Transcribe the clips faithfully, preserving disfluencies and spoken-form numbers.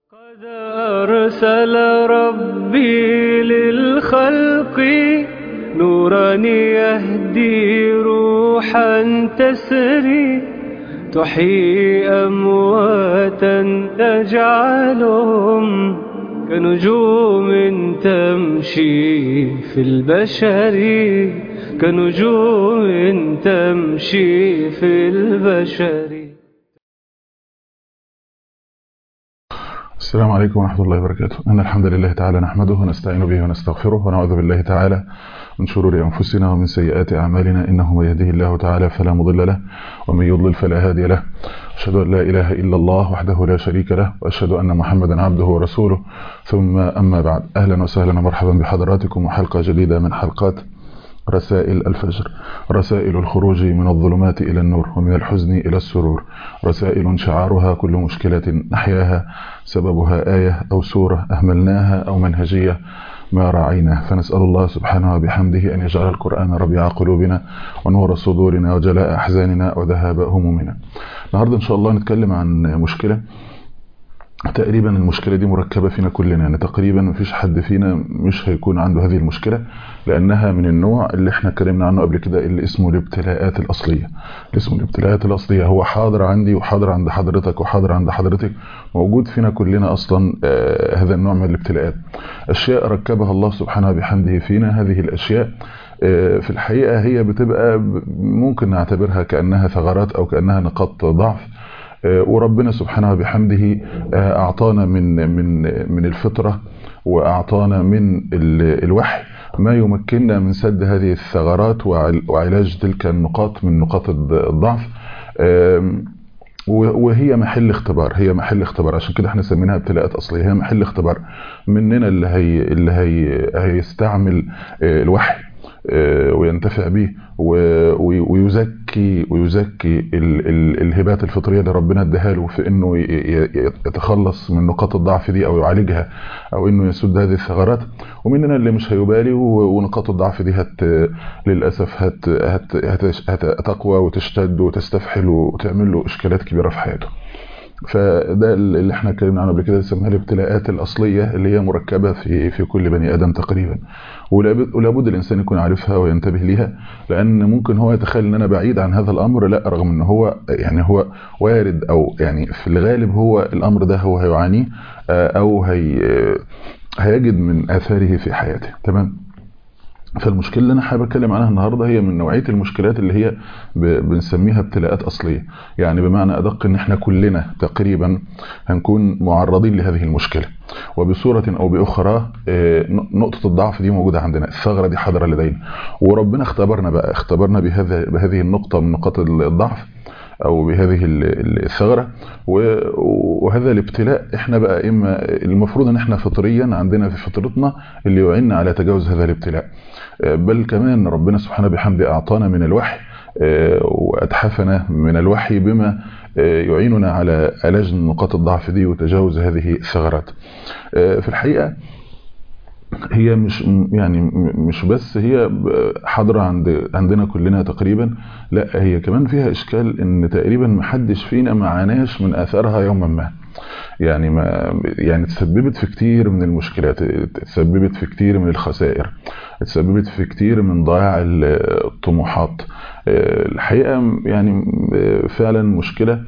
قد أرسل ربي للخلق نورا يهدي روحا تسري تحيي أمواتا تجعلهم كنجوم تمشي في البشر كنجوم تمشي في البشر. السلام عليكم ورحمة الله وبركاته. إن الحمد لله تعالى نحمده ونستعين به ونستغفره ونعوذ بالله تعالى من شرور أنفسنا ومن سيئات أعمالنا، إنه من يهده الله تعالى فلا مضل له ومن يضلل فلا هادي له. أشهد أن لا إله إلا الله وحده لا شريك له، وأشهد أن محمدا عبده ورسوله، ثم أما بعد. أهلا وسهلا ومرحبا بحضراتكم وحلقة جديدة من حلقات رسائل الفجر، رسائل الخروج من الظلمات إلى النور ومن الحزن إلى السرور، رسائل شعارها كل مشكلة نحياها سببها آية أو سورة أهملناها أو منهجية ما راعينا. فنسأل الله سبحانه وبحمده أن يجعل القرآن ربيع قلوبنا ونور صدورنا وجلاء أحزاننا وذهاب همومنا. النهاردة إن شاء الله نتكلم عن مشكلة تقريبا المشكلة دي مركبة فينا كلنا، يعني تقريبا مفيش حد فينا مش هيكون عنده هذه المشكلة، لأنها من النوع اللي احنا اتكلمنا عنه قبل كده اللي اسمه الابتلاءات الأصلية. اللي اسمه الابتلاءات الأصلية هو حاضر عندي وحاضر عند حضرتك وحاضر عند حضرتك، موجود فينا كلنا أصلا. آه هذا النوع من الابتلاءات أشياء ركبها الله سبحانه بحمده فينا. هذه الأشياء آه في الحقيقة هي بتبقى ممكن نعتبرها كأنها ثغرات أو كأنها نقاط ضعف، وربنا سبحانه بحمده أعطانا من من من الفطرة وأعطانا من الوحي ما يمكننا من سد هذه الثغرات وعلاج تلك النقاط من نقاط الضعف، وهي محل اختبار. هي محل اختبار، عشان كده احنا سميناها ابتلاءات أصلية. هي محل اختبار مننا اللي هي اللي هي هيستعمل الوحي وينتفع به ويزكي ويزكي الهبات الفطريه اللي ربنا اداها له في انه يتخلص من نقاط الضعف دي او يعالجها او انه يسد هذه الثغرات. ومننا اللي مش هيبالي ونقاط الضعف دي هت للاسف هت هتقوى وتشتد وتستفحل وتعمل له اشكالات كبيره في حياته. فده اللي احنا اتكلمنا عنه قبل كده، سميناها الابتلاءات الاصليه اللي هي مركبه في في كل بني ادم تقريبا، ولابد الانسان يكون عارفها وينتبه ليها، لان ممكن هو يتخيل ان انا بعيد عن هذا الامر، لا، رغم ان هو يعني هو وارد او يعني في الغالب هو الامر ده هو هيعانيه او هي هيجد من اثاره في حياته. تمام. فالمشكلة اللي أنا حابب أتكلم عنها النهاردة هي من نوعية المشكلات اللي هي بنسميها ابتلاءات أصلية، يعني بمعنى أدق إن إحنا كلنا تقريبا هنكون معرضين لهذه المشكلة، وبصورة أو بأخرى نقطة الضعف دي موجودة عندنا، الثغرة دي حاضرة لدينا، وربنا اختبرنا بقى اختبرنا بهذا بهذه النقطة من نقاط الضعف أو بهذه الثغرة، وهذا الابتلاء احنا بقى إما المفروض ان احنا فطريا عندنا في فطرتنا اللي يعيننا على تجاوز هذا الابتلاء، بل كمان ربنا سبحانه بحمده أعطانا من الوحي وأتحفنا من الوحي بما يعيننا على علاج نقاط الضعف دي وتجاوز هذه الثغرات. في الحقيقة هي مش يعني مش بس هي حاضرة عند عندنا كلنا تقريبا، لا، هي كمان فيها إشكال إن تقريبا محدش فينا ما عاناش من آثارها يوما ما. يعني ما يعني تسببت في كتير من المشكلات، تسببت في كتير من الخسائر، تسببت في كتير من ضياع الطموحات. الحقيقة يعني فعلا مشكلة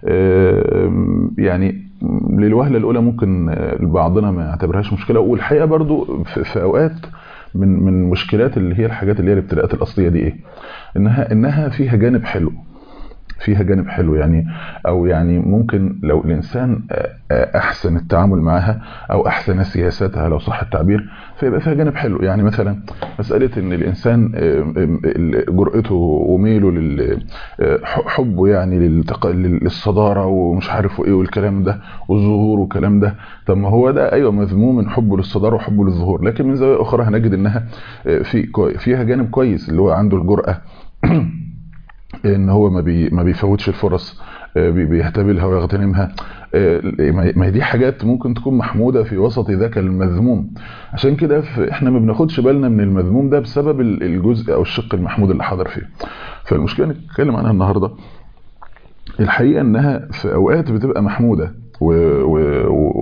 يعني للوهلة الأولى ممكن بعضنا ما يعتبرهاش مشكلة، والحقيقة برضو في أوقات من من مشكلات اللي هي الحاجات اللي هي الابتلاءات الأصلية دي إيه؟ إنها إنها فيها جانب حلو، فيها جانب حلو يعني، او يعني ممكن لو الانسان احسن التعامل معها او احسن سياستها لو صح التعبير، فيبقى فيها جانب حلو. يعني مثلا مسألة ان الانسان جرأته وميله حبه يعني للصدارة ومش عارف ايه والكلام ده والظهور والكلام ده، طب ما هو ده ايوه مذموم من حبه للصدارة وحبه للظهور، لكن من زاوية اخرى هنجد انها في فيها جانب كويس اللي هو عنده الجرأة ان هو ما بي ما بيفوتش الفرص، بيهتبلها ويغتنمها. ما هي دي حاجات ممكن تكون محمودة في وسط ذاك المذموم. عشان كده احنا ما بناخدش بالنا من المذموم ده بسبب الجزء او الشق المحمود اللي حاضر فيه. فالمشكلة نتكلم عنها النهاردة الحقيقة انها في اوقات بتبقى محمودة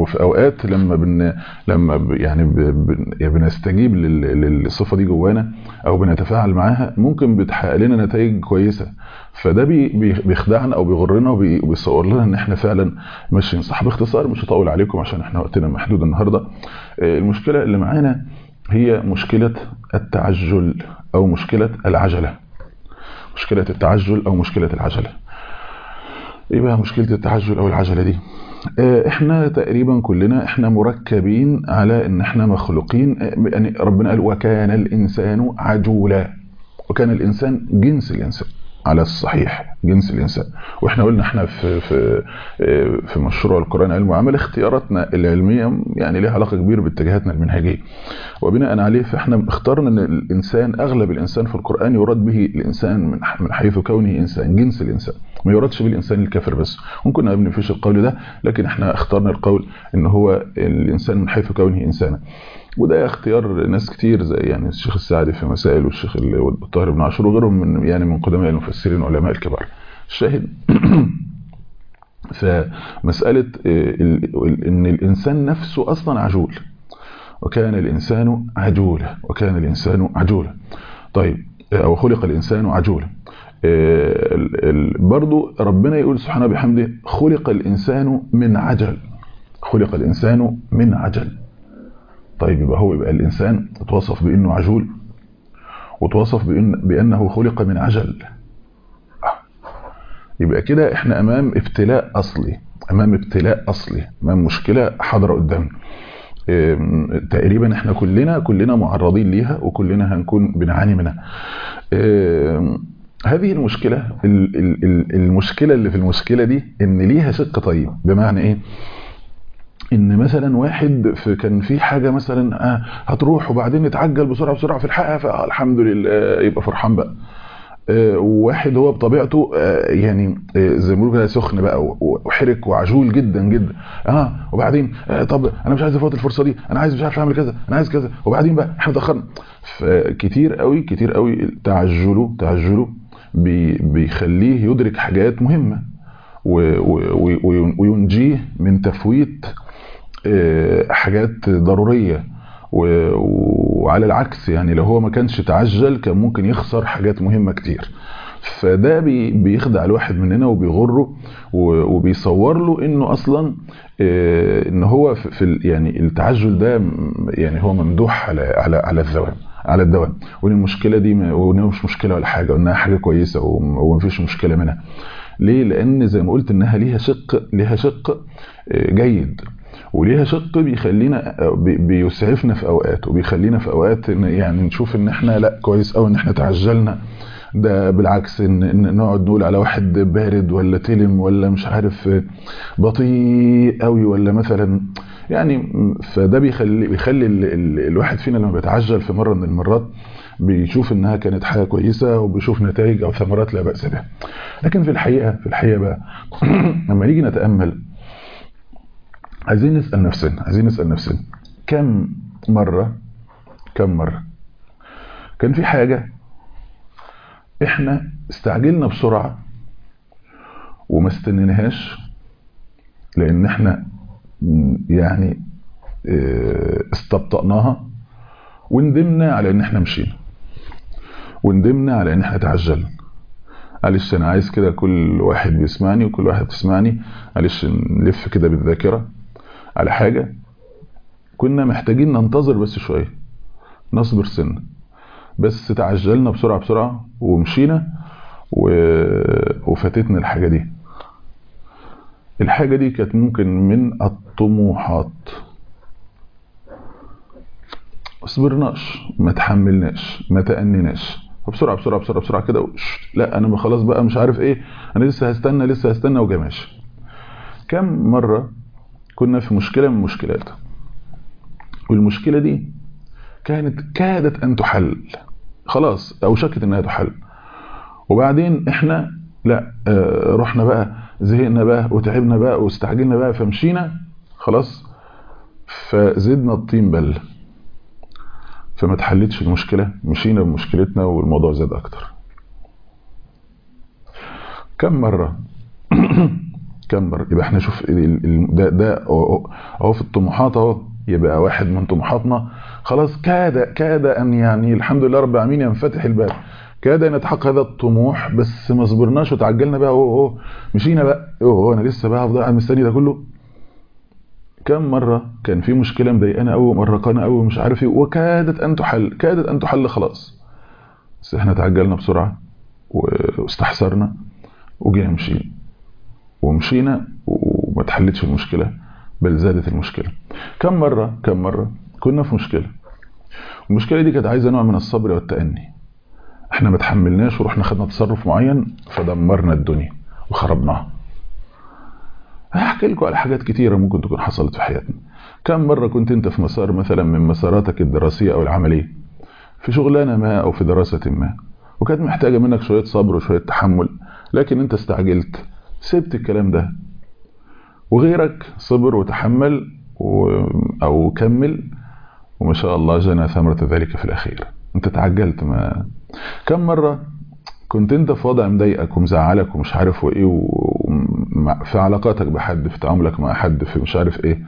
وفي اوقات لما بن لما ب يعني ب ب بنستجيب للصفه دي جوانا او بنتفاعل معاها ممكن بتحقق لنا نتائج كويسه. فده بي بيخدعنا او بيغرنا وبيصور لنا ان احنا فعلا ماشيين صح. باختصار مش هطول عليكم عشان احنا وقتنا محدود النهارده. المشكله اللي معانا هي مشكله التعجل او مشكله العجله. مشكله التعجل او مشكله العجله. ايه بقى مشكله التعجل او العجله دي؟ احنا تقريبا كلنا احنا مركبين على ان احنا مخلوقين، يعني ربنا قال وكان الانسان عجولا، وكان الانسان جنس الانسان على الصحيح جنس الانسان. واحنا قلنا احنا في في في مشروع القرآن علم وعمل اختياراتنا العلميه يعني ليها علاقه كبيره باتجاهاتنا المنهجيه، وبناء عليه فاحنا اخترنا ان الانسان اغلب الانسان في القرآن يراد به الانسان من من حيث كونه انسان جنس الانسان، ما يرادش به الانسان الكافر بس. ممكن ما بنفيش القول ده، لكن احنا اخترنا القول ان هو الانسان من حيث كونه انسانا. وده اختيار ناس كتير زي يعني الشيخ السعدي في مسائل والشيخ الطاهر بن عاشور وغيرهم من يعني من قدماء المفسرين والعلماء الكبار. الشاهد فمسألة ان الانسان نفسه اصلا عجول، وكان الانسان عجولا، وكان الانسان عجولا. طيب او خلق الانسان عجولا. برضو ربنا يقول سبحانه بحمده خلق الانسان من عجل، خلق الانسان من عجل. طيب يبقى هو يبقى الإنسان اتوصف بأنه عجول وتوصف بأن بأنه خلق من عجل. يبقى كده احنا أمام ابتلاء أصلي، أمام ابتلاء أصلي، أمام مشكلة حاضرة قدامنا. تقريبا احنا كلنا كلنا معرضين ليها وكلنا هنكون بنعاني منها. هذه المشكلة المشكلة اللي في المشكلة دي ان ليها شق طيب. بمعنى ايه؟ ان مثلا واحد في كان في حاجه مثلا آه هتروح وبعدين نتعجل بسرعه بسرعه في الحقها فالحمد لله يبقى فرحان بقى. آه وواحد هو بطبيعته آه يعني آه زي ما بيقولوا كده سخن بقى وحرك وعجول جدا جدا. اه وبعدين آه طب انا مش عايز افوت الفرصه دي، انا عايز مش عارف اعمل كذا، انا عايز كذا، وبعدين بقى احنا اتاخرنا. فكتير قوي كتير قوي تعجله تعجله بي بيخليه يدرك حاجات مهمه وينجيه من تفويت حاجات ضرورية. وعلى العكس يعني لو هو ما كانش تعجل كان ممكن يخسر حاجات مهمة كتير. فده بيخدع الواحد مننا وبيغره وبيصور له انه اصلا ان هو في يعني التعجل ده يعني هو ممدوح على على على الدوام على الدوام وان المشكله دي وانها مش مشكله ولا حاجه وانها حاجه كويسه ومفيش مشكله منها. ليه؟ لان زي ما قلت انها ليها شق ليها شق جيد وليها شق بيخلينا بيسعفنا في اوقات وبيخلينا في اوقات يعني نشوف ان احنا لا كويس قوي ان احنا تعجلنا. ده بالعكس ان نقعد نقول على واحد بارد ولا تلم ولا مش عارف بطيء قوي ولا مثلا يعني. فده بيخلي بيخلي ال ال الواحد فينا لما بيتعجل في مره من المرات بيشوف انها كانت حاجه كويسه وبيشوف نتائج او ثمرات لا باس بها. لكن في الحقيقه في الحقيقه بقى لما نيجي نتامل عايزين نسال نفسنا عايزين نسال نفسنا كم مره كم مره كان في حاجه احنا استعجلنا بسرعه وما استنيناهاش لان احنا يعني استبطأناها وندمنا على ان احنا مشينا وندمنا على ان احنا تعجلنا. معلش انا عايز كده كل واحد بيسمعني وكل واحد بتسمعني معلش نلف كده بالذاكره على حاجه كنا محتاجين ننتظر بس شويه نصبر سنه، بس تعجلنا بسرعه بسرعه ومشينا وفاتتنا الحاجه دي. الحاجه دي كانت ممكن من الطموحات. ما صبرناش ما تحملناش ما تأنيناش بسرعه بسرعه بسرعه بسرعه كده لا انا خلاص بقى مش عارف ايه انا لسه هستنى لسه هستنى وجماش. كم مره كنا في مشكله من مشكلات والمشكله دي كانت كادت ان تحل خلاص او شكت انها تحل وبعدين احنا لا اه رحنا بقى زهقنا بقى وتعبنا بقى واستعجلنا بقى فمشينا خلاص فزدنا الطين بل فما تحلتش المشكلة مشينا بمشكلتنا والموضوع زاد اكتر. كم مرة كم مرة. يبقى احنا شوف ده ده اهو في الطموحات اهو، يبقى واحد من طموحاتنا خلاص كاد كاد ان يعني الحمد لله رب العالمين ينفتح الباب، كاد ان يتحقق هذا الطموح، بس ما صبرناش وتعجلنا بقى اهو اهو مشينا بقى اهو انا لسه بقى هفضل قاعد مستني ده كله. كم مرة كان في مشكلة مضايقانا قوي ومرقانا قوي ومش عارف ايه، وكادت ان تحل كادت ان تحل خلاص، بس احنا تعجلنا بسرعة واستحسرنا وجينا مشينا ومشينا وما تحلتش المشكلة، بل زادت المشكلة. كم مرة كم مرة كنا في مشكلة، المشكلة دي كانت عايزة نوع من الصبر والتأني، احنا ما تحملناش ورحنا خدنا تصرف معين فدمرنا الدنيا وخربناها. هحكي لكم على حاجات كتيرة ممكن تكون حصلت في حياتنا. كم مرة كنت انت في مسار مثلا من مساراتك الدراسية او العملية، في شغلانة ما او في دراسة ما، وكانت محتاجة منك شوية صبر وشوية تحمل، لكن انت استعجلت سبت الكلام ده، وغيرك صبر وتحمل و... او كمل، وما شاء الله جنى ثمرة ذلك في الأخير. انت تعجلت. ما كم مرة كنت انت في وضع مضايقك ومزعلك ومش عارف وايه، وفي علاقاتك بحد، في تعاملك مع حد، في مش عارف ايه،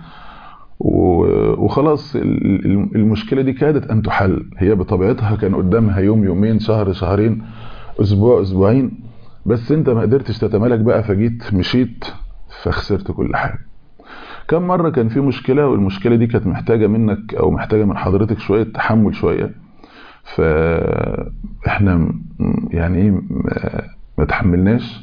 وخلاص المشكلة دي كادت ان تحل، هي بطبيعتها كان قدامها يوم يومين شهر شهرين اسبوع اسبوعين، بس انت ما قدرتش تتمالك بقى، فجيت مشيت فخسرت كل حاجة. كم مرة كان في مشكلة والمشكلة دي كانت محتاجة منك او محتاجة من حضرتك شوية تحمل شوية، فاحنا يعني ايه ما تحملناش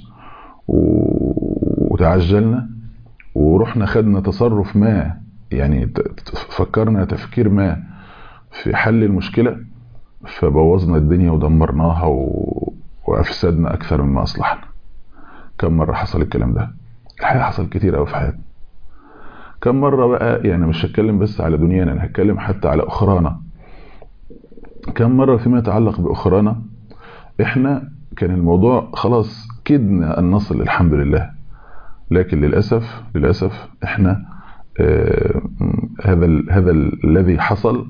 وتعجلنا ورحنا خدنا تصرف ما، يعني فكرنا تفكير ما في حل المشكلة، فبوظنا الدنيا ودمرناها وافسدنا اكثر مما اصلحنا. كم مرة حصل الكلام ده؟ الحقيقة حصل كتير قوي في حياتنا. كم مرة بقى، يعني مش هتكلم بس على دنيانا، انا هتكلم حتى على اخرانا. كم مرة فيما يتعلق باخرانا احنا كان الموضوع خلاص كدنا ان نصل الحمد لله، لكن للاسف للاسف احنا آه هذا ال هذا ال الذي حصل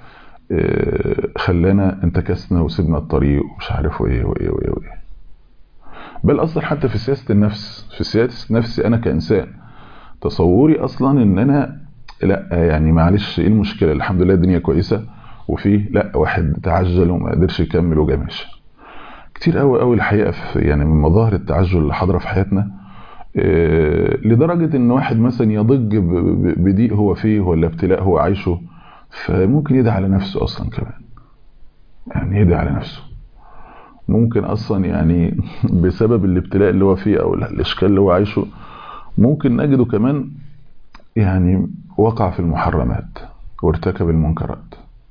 آه خلانا انتكسنا وسيبنا الطريق ومش عارف ايه وايه وايه وايه. بل اصلا حتى في سياسة النفس، في سياسة نفسي انا كانسان، تصوري اصلا ان انا لا يعني معلش ايه المشكلة، الحمد لله الدنيا كويسة، وفيه لا واحد تعجل وما قدرش يكمل وجامش. كتير قوي قوي الحقيقة في يعني من مظاهر التعجل اللي حاضرة في حياتنا، إيه لدرجة ان واحد مثلا يضج بضيق هو فيه ولا ابتلاء هو عايشه، فممكن يدعي على نفسه اصلا كمان، يعني يدعي على نفسه ممكن اصلا يعني بسبب الابتلاء اللي هو فيه او الاشكال اللي هو عايشه، ممكن نجده كمان يعني وقع في المحرمات وارتكب المنكرات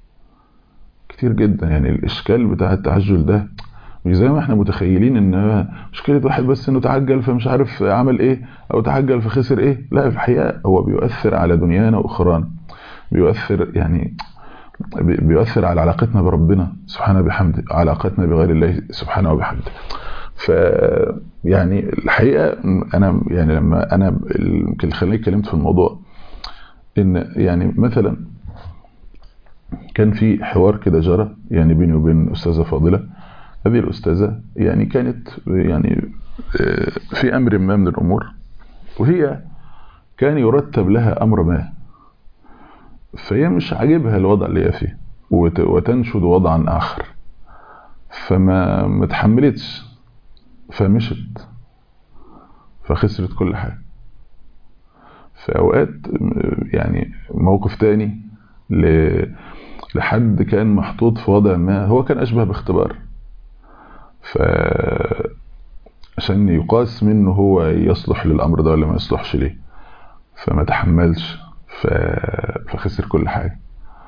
كتير جدا. يعني الاشكال بتاع التعجل ده مش زي ما احنا متخيلين ان مشكلة واحد بس انه تعجل فمش عارف عمل ايه او تعجل فخسر ايه، لا في الحقيقة هو بيؤثر على دنيانا واخرانا، بيؤثر يعني بيؤثر على علاقتنا بربنا سبحانه وبحمده، علاقتنا بغير الله سبحانه وبحمده. ف يعني الحقيقة انا يعني لما انا اللي خلاني اتكلمت في الموضوع ان يعني مثلا كان في حوار كده جرى يعني بيني وبين استاذة فاضلة. هذه الأستاذة يعني كانت يعني في أمر ما من الأمور، وهي كان يرتب لها أمر ما، فهي مش عاجبها الوضع اللي هي فيه وتنشد وضعا آخر، فما متحملتش فمشت فخسرت كل حاجة. في أوقات يعني موقف تاني لحد كان محطوط في وضع ما هو كان أشبه باختبار، فعشان يقاس منه هو يصلح للأمر ده ولا ما يصلحش ليه، فما تحملش فخسر كل حاجة.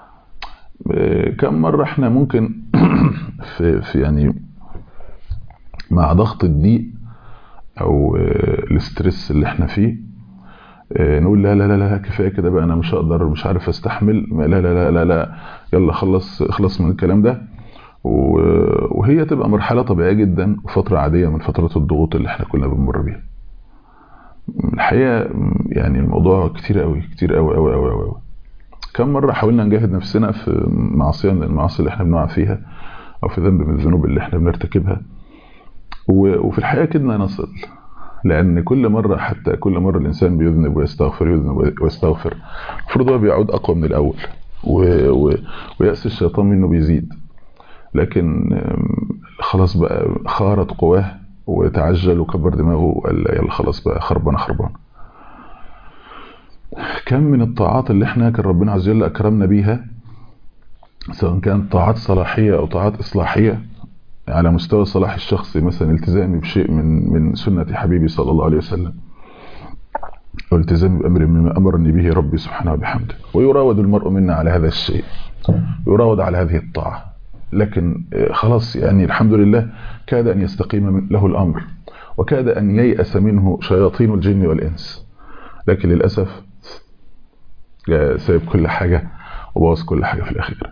كم مرة احنا ممكن في, في يعني مع ضغط الضيق او الاسترس اللي احنا فيه نقول لا لا لا لا كفاية كده بقى، انا مش هقدر مش عارف استحمل، لا لا لا لا لا يلا خلص اخلص من الكلام ده، وهي تبقى مرحلة طبيعية جدا وفترة عادية من فترات الضغوط اللي احنا كلنا بنمر بيها. الحقيقة يعني الموضوع كتير قوي كتير قوي قوي قوي قوي. كم مرة حاولنا نجاهد نفسنا في معصية من المعاصي اللي احنا بنقع فيها او في ذنب من الذنوب اللي احنا بنرتكبها، وفي الحقيقة كدنا نصل لأن كل مرة حتى كل مرة الإنسان بيذنب ويستغفر يذنب ويستغفر المفروض هو بيعود أقوى من الأول، و... و... ويأس الشيطان منه بيزيد. لكن خلاص بقى خارت قواه وتعجل وكبر دماغه وقال يلا خلاص بقى خربانة خربانة. كم من الطاعات اللي احنا كان ربنا عز وجل أكرمنا بيها، سواء كانت طاعات صلاحية أو طاعات إصلاحية على مستوى الصلاح الشخصي، مثلا التزامي بشيء من من سنة حبيبي صلى الله عليه وسلم، أو التزامي بأمر مما أمرني به ربي سبحانه وبحمده، ويراود المرء منا على هذا الشيء، يراود على هذه الطاعة، لكن خلاص يعني الحمد لله كاد أن يستقيم له الأمر، وكاد أن ييأس منه شياطين الجن والإنس، لكن للأسف سايب كل حاجة وبوظ كل حاجة في الأخير.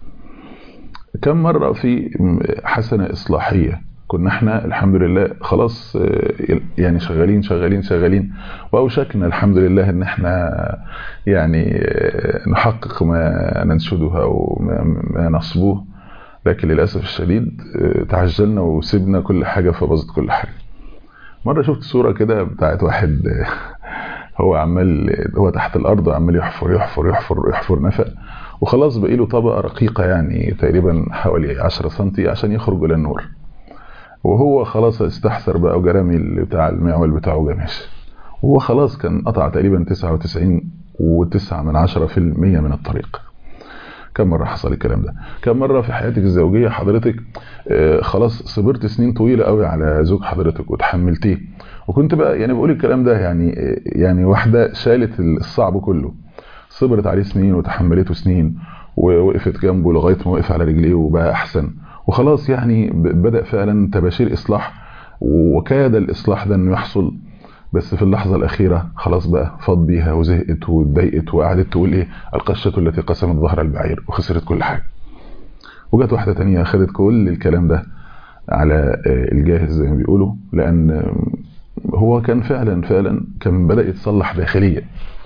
كم مرة في حسنة إصلاحية كنا احنا الحمد لله خلاص يعني شغالين شغالين شغالين وأوشكنا الحمد لله ان احنا يعني نحقق ما ننشده أو ما نصبوه، لكن للأسف الشديد تعجلنا وسيبنا كل حاجة فبظت كل حاجة. مرة شفت صورة كده بتاعت واحد هو عمال هو تحت الأرض وعمال يحفر يحفر يحفر يحفر نفق، وخلاص بقى له طبقة رقيقة يعني تقريبا حوالي عشرة سنتي عشان يخرج إلى النور، وهو خلاص استحسر بقى وجرامي بتاع المعول بتاعه جماش، وهو خلاص كان قطع تقريبا تسعة وتسعين وتسعة من عشرة في المية من الطريق. كم مرة حصل الكلام ده؟ كم مرة في حياتك الزوجية حضرتك آه خلاص صبرت سنين طويلة قوي على زوج حضرتك وتحملتيه، وكنت بقى يعني بقول الكلام ده يعني آه يعني واحدة شالت الصعب كله، صبرت عليه سنين وتحملته سنين ووقفت جنبه لغاية ما وقف على رجليه وبقى أحسن، وخلاص يعني بدأ فعلا تباشير إصلاح، وكاد الإصلاح ده أنه يحصل، بس في اللحظة الأخيرة خلاص بقى فاض بيها وزهقت واتضايقت وقعدت تقول إيه القشة التي قسمت ظهر البعير، وخسرت كل حاجة. وجت واحدة تانية أخذت كل الكلام ده على الجاهز زي ما بيقولوا، لأن هو كان فعلا فعلا كان بدأ يتصلح داخليا،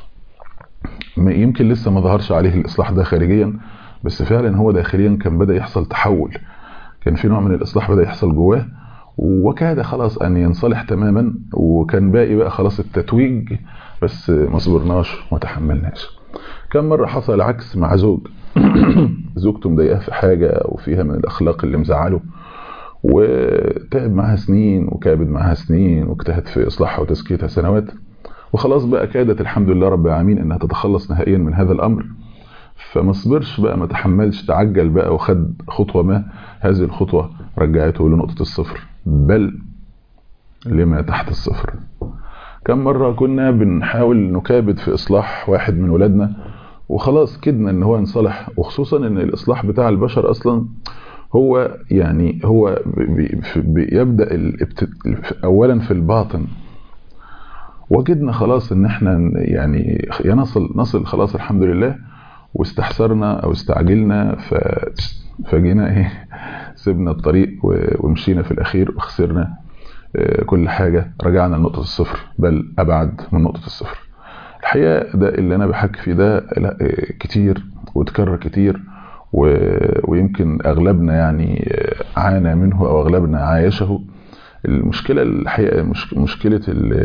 يمكن لسه ما ظهرش عليه الإصلاح ده خارجيا، بس فعلا هو داخليا كان بدأ يحصل تحول، كان في نوع من الإصلاح بدأ يحصل جواه، وكاد خلاص أن ينصلح تماما، وكان باقي بقى خلاص التتويج، بس ما صبرناش وما تحملناش. كم مرة حصل العكس مع زوج زوجته مضايقاه في حاجة وفيها من الأخلاق اللي مزعله، وتعب معها سنين وكابد معها سنين واجتهد في إصلاحها وتزكيتها سنوات، وخلاص بقى كادت الحمد لله رب العالمين أنها تتخلص نهائيا من هذا الأمر، فما صبرش بقى ما تحملش، تعجل بقى وخد خطوة، ما هذه الخطوة رجعته لنقطة الصفر بل لما تحت الصفر. كم مرة كنا بنحاول نكابد في إصلاح واحد من ولادنا وخلاص كدنا ان هو ينصلح، وخصوصا ان الإصلاح بتاع البشر أصلا هو يعني هو بي بيبدأ أولا في الباطن، وجدنا خلاص ان احنا يعني ينصل نصل خلاص الحمد لله، واستحسرنا او استعجلنا ف... فجينا ايه سيبنا الطريق ومشينا في الاخير وخسرنا كل حاجة، رجعنا لنقطة الصفر بل ابعد من نقطة الصفر. الحقيقة ده اللي انا بحكي فيه ده لا كتير وتكرر كتير، و... ويمكن اغلبنا يعني عانى منه او اغلبنا عايشه. المشكلة الحقيقة مش... مشكلة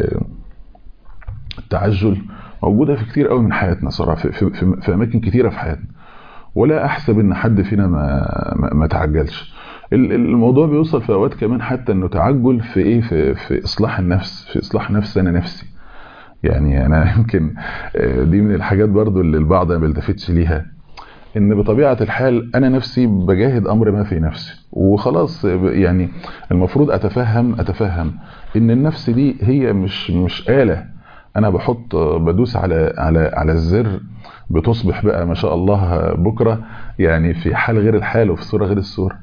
التعجل موجودة في كتير قوي من حياتنا صراحة، في, في, في, في أماكن كتيرة في حياتنا، ولا أحسب إن حد فينا ما, ما, ما تعجلش. الموضوع بيوصل في أوقات كمان حتى إنه تعجل في إيه في, في إصلاح النفس، في إصلاح نفس أنا نفسي. يعني أنا يمكن دي من الحاجات برضو اللي البعض ما بيلتفتش ليها، إن بطبيعة الحال أنا نفسي بجاهد أمر ما في نفسي وخلاص، يعني المفروض أتفهم أتفهم إن النفس دي هي مش مش آلة انا بحط بدوس على على على الزر بتصبح بقى ما شاء الله بكره يعني في حال غير الحال وفي صوره غير الصوره.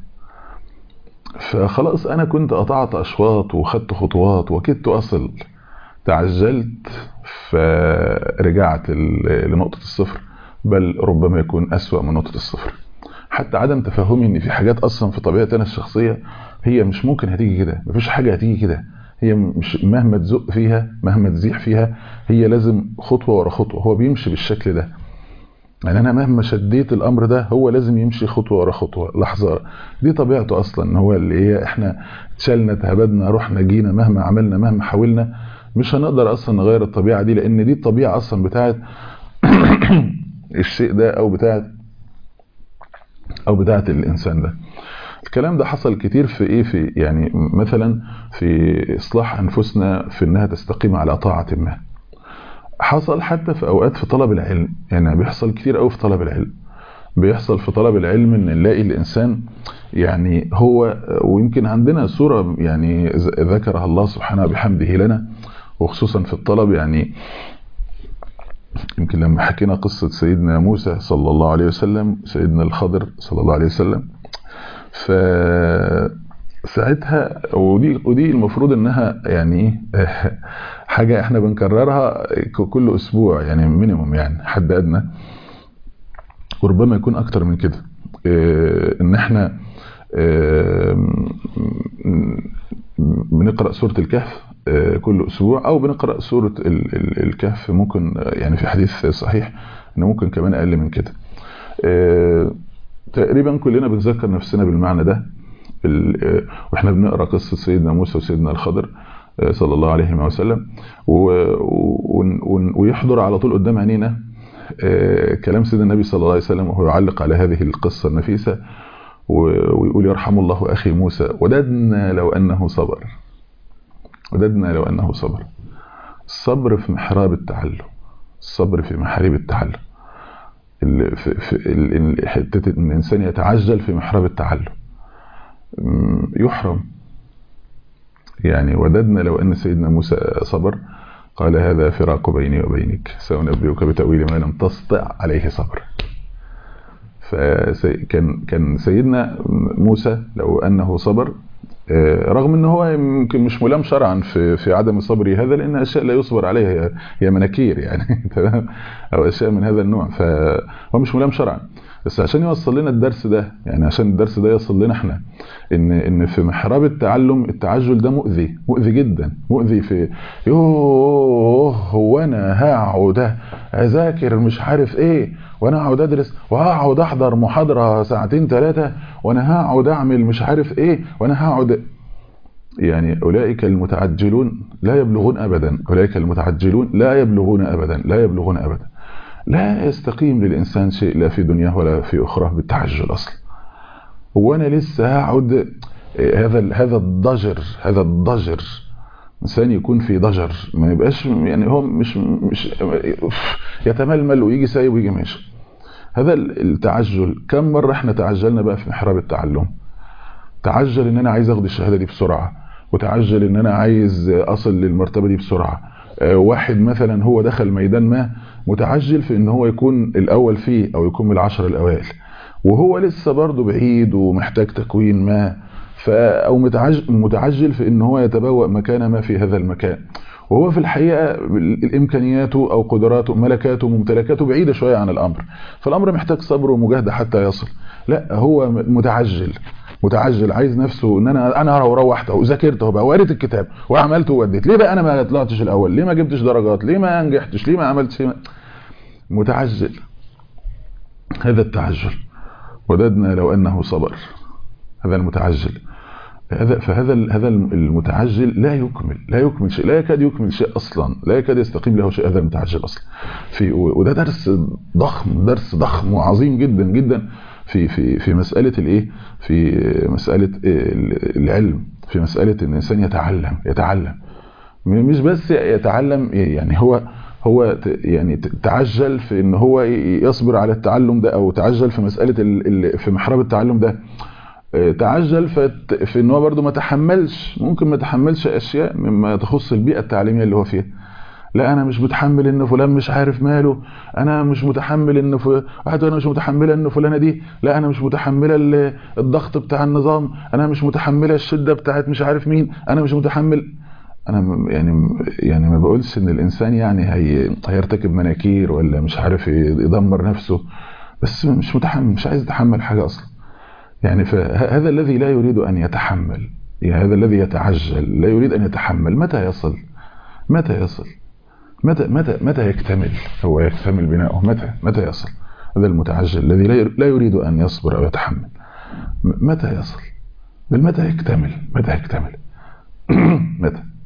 فخلاص انا كنت قطعت اشواط وخدت خطوات وكدت اصل، تعجلت فرجعت لنقطه الصفر بل ربما يكون اسوأ من نقطه الصفر. حتى عدم تفهمي ان في حاجات اصلا في طبيعتي انا الشخصيه هي مش ممكن هتيجي كده، مفيش حاجه هتيجي كده، هي مش مهما تزق فيها مهما تزيح فيها هي لازم خطوة ورا خطوة، هو بيمشي بالشكل ده. يعني أنا مهما شديت الأمر ده هو لازم يمشي خطوة ورا خطوة لحظة، دي طبيعته أصلا، هو اللي هي إحنا تشالنا تهبدنا رحنا جينا مهما عملنا مهما حاولنا مش هنقدر اصلا نغير الطبيعه دي، لان دي الطبيعه اصلا بتاعت الشيء ده او بتاعت او بتاعت الانسان ده. الكلام ده حصل كتير في ايه، في يعني مثلا في اصلاح انفسنا في انها تستقيم على طاعه ما. حصل حتى في اوقات في طلب العلم، يعني بيحصل كتير قوي في طلب العلم. بيحصل في طلب العلم ان نلاقي الانسان يعني هو، ويمكن عندنا صورة يعني ذكرها الله سبحانه بحمده لنا وخصوصا في الطلب. يعني يمكن لما حكينا قصة سيدنا موسى صلى الله عليه وسلم، سيدنا الخضر صلى الله عليه وسلم، ف ساعتها ودي ودي المفروض انها يعني حاجة احنا بنكررها كل اسبوع يعني مينيموم، يعني حد ادنى، وربما يكون اكتر من كده. ان احنا بنقرأ سورة الكهف كل اسبوع، او بنقرأ سورة الكهف ممكن يعني في حديث صحيح انه ممكن كمان اقل من كده. تقريبا كلنا بنذكر نفسنا بالمعنى ده واحنا بنقرأ قصة سيدنا موسى وسيدنا الخضر صلى الله عليه وسلم، ويحضر على طول قدام عينينا كلام سيدنا النبي صلى الله عليه وسلم وهو يعلق على هذه القصة النفيسة ويقول يرحم الله أخي موسى وددنا لو أنه صبر، وددنا لو أنه صبر. الصبر في محراب التعلم، الصبر في محاريب التعلم، في في حتة ان الانسان يتعجل في محراب التعلم يحرم. يعني وددنا لو ان سيدنا موسى صبر، قال هذا فراق بيني وبينك سأنبئك بتأويل ما لم تستطع عليه صبر. فكان كان سيدنا موسى لو انه صبر، رغم ان هو يمكن مش ملام شرعا في في عدم صبره هذا، لان اشياء لا يصبر عليها هي مناكير يعني تمام، او اشياء من هذا النوع، فهو مش ملام شرعا. بس عشان يوصل لنا الدرس ده، يعني عشان الدرس ده يوصل لنا احنا ان ان في محراب التعلم التعجل ده مؤذي، مؤذي جدا، مؤذي في يوه هو انا هقعد اذاكر مش عارف ايه، وانا هقعد ادرس وهقعد احضر محاضره ساعتين ثلاثه، وانا هقعد اعمل مش عارف ايه، وانا هقعد. يعني اولئك المتعجلون لا يبلغون ابدا، اولئك المتعجلون لا يبلغون ابدا، لا يبلغون ابدا. لا يستقيم للانسان شيء لا في دنياه ولا في اخراه بالتعجل اصلا. هو انا لسه هقعد هذا هذا الضجر، هذا الضجر انسان يكون في ضجر، ما يبقاش يعني هو مش مش يتململ ويجي سايب ويجي ماشي. هذا التعجل، كم مره احنا تعجلنا بقى في محراب التعلم؟ تعجل ان انا عايز اخد الشهاده دي بسرعه، وتعجل ان انا عايز اصل للمرتبه دي بسرعه. واحد مثلا هو دخل ميدان ما متعجل في ان هو يكون الاول فيه او يكون من العشر الاوائل، وهو لسه برضه بعيد ومحتاج تكوين ما، او متعجل متعجل في ان هو يتبوأ مكان ما في هذا المكان، وهو في الحقيقه الامكانياته او قدراته ملكاته ممتلكاته بعيده شويه عن الامر، فالامر محتاج صبر ومجاهده حتى يصل. لا هو متعجل، متعجل عايز نفسه ان انا انا روحت او ذاكرت اهو بقى وقريت الكتاب وعملت ووديت، ليه بقى انا ما طلعتش الاول؟ ليه ما جبتش درجات؟ ليه ما نجحتش؟ ليه ما عملتش؟ متعجل. هذا التعجل. وددنا لو انه صبر، هذا المتعجل. هذا فهذا هذا المتعجل لا يكمل، لا يكمل شيء، لا يكاد يكمل شيء اصلا، لا يكاد يستقيم له شيء هذا المتعجل اصلا. في وده درس ضخم، درس ضخم وعظيم جدا جدا في في في مساله الايه، في مساله العلم، في مساله ان الانسان يتعلم، يتعلم مش بس يتعلم، يعني هو هو يعني تعجل في ان هو يصبر على التعلم ده، او تعجل في مساله في محراب التعلم ده، تعجل في ان هو برضه ما تحملش، ممكن ما تحملش اشياء مما تخص البيئه التعليميه اللي هو فيها. لا انا مش متحمل ان فلان مش عارف ماله، انا مش متحمل ان ف... واحد انا مش متحمله ان فلانه دي، لا انا مش متحمله الضغط بتاع النظام، انا مش متحمله الشده بتاعت مش عارف مين، انا مش متحمل. انا يعني يعني ما بقولش ان الانسان يعني هي... هيرتكب مناكير ولا مش عارف يدمر نفسه، بس مش متحمل، مش عايز يتحمل حاجه اصلا. يعني فهذا الذي لا يريد ان يتحمل، يعني هذا الذي يتعجل لا يريد ان يتحمل، متى يصل؟ متى يصل؟ متى متى متى يكتمل؟ هو يكتمل بناؤه متى؟ متى يصل؟ هذا المتعجل الذي لا يريد ان يصبر او يتحمل، متى يصل؟ بل متى يكتمل؟ متى يكتمل؟ متى؟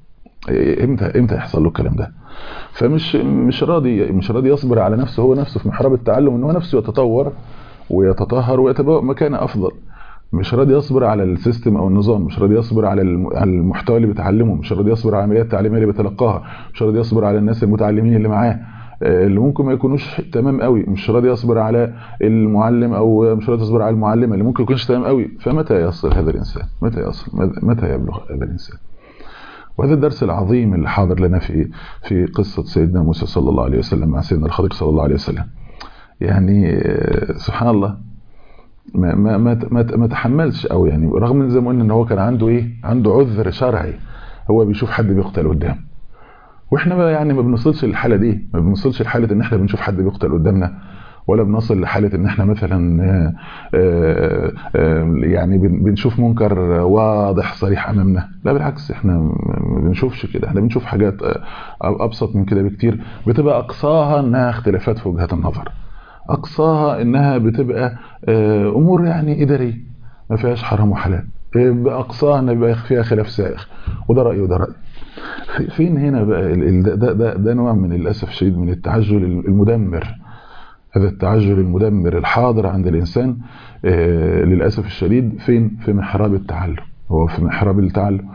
امتى امتى يحصل له الكلام ده؟ فمش مش راضي مش راضي يصبر على نفسه هو نفسه في محراب التعلم، ان هو نفسه يتطور ويتطهر ويتبوأ مكان افضل. مش راضي يصبر على السيستم او النظام، مش راضي يصبر على على المحتوى اللي بيتعلمه، مش راضي يصبر على العمليات التعليميه اللي بيتلقاها، مش راضي يصبر على الناس المتعلمين اللي معاه اللي ممكن ما يكونوش تمام قوي، مش راضي يصبر على المعلم او مش راضي يصبر على المعلمه اللي ممكن يكونش تمام قوي. فمتى يصل هذا الانسان؟ متى يصل متى يبلغ هذا الانسان؟ وهذا الدرس العظيم اللي حاضر لنا في في قصه سيدنا موسى صلى الله عليه وسلم مع سيدنا الخضر صلى الله عليه وسلم. يعني سبحان الله ما ما ما ما تحملش، او يعني رغم ان زي ما قلنا ان هو كان عنده ايه، عنده عذر شرعي، هو بيشوف حد بيقتل قدامه. واحنا بقى يعني ما بنوصلش للحاله دي، ما بنوصلش لحاله ان احنا بنشوف حد بيقتل قدامنا، ولا بنصل لحاله ان احنا مثلا آآ آآ يعني بنشوف منكر واضح صريح امامنا. لا بالعكس، احنا ما بنشوفش كده، احنا بنشوف حاجات ابسط من كده بكتير، بتبقى اقصاها انها اختلافات في وجهات النظر، اقصاها انها بتبقى امور يعني اداريه ما فيهاش حرام وحلال، باقصاها ان بيبقى فيها خلاف سائغ، وده راي وده راي. فين هنا بقى ده, ده, ده, ده نوع من الاسف الشديد من التعجل المدمر، هذا التعجل المدمر الحاضر عند الانسان للاسف الشديد. فين؟ في محراب التعلم. هو في محراب التعلم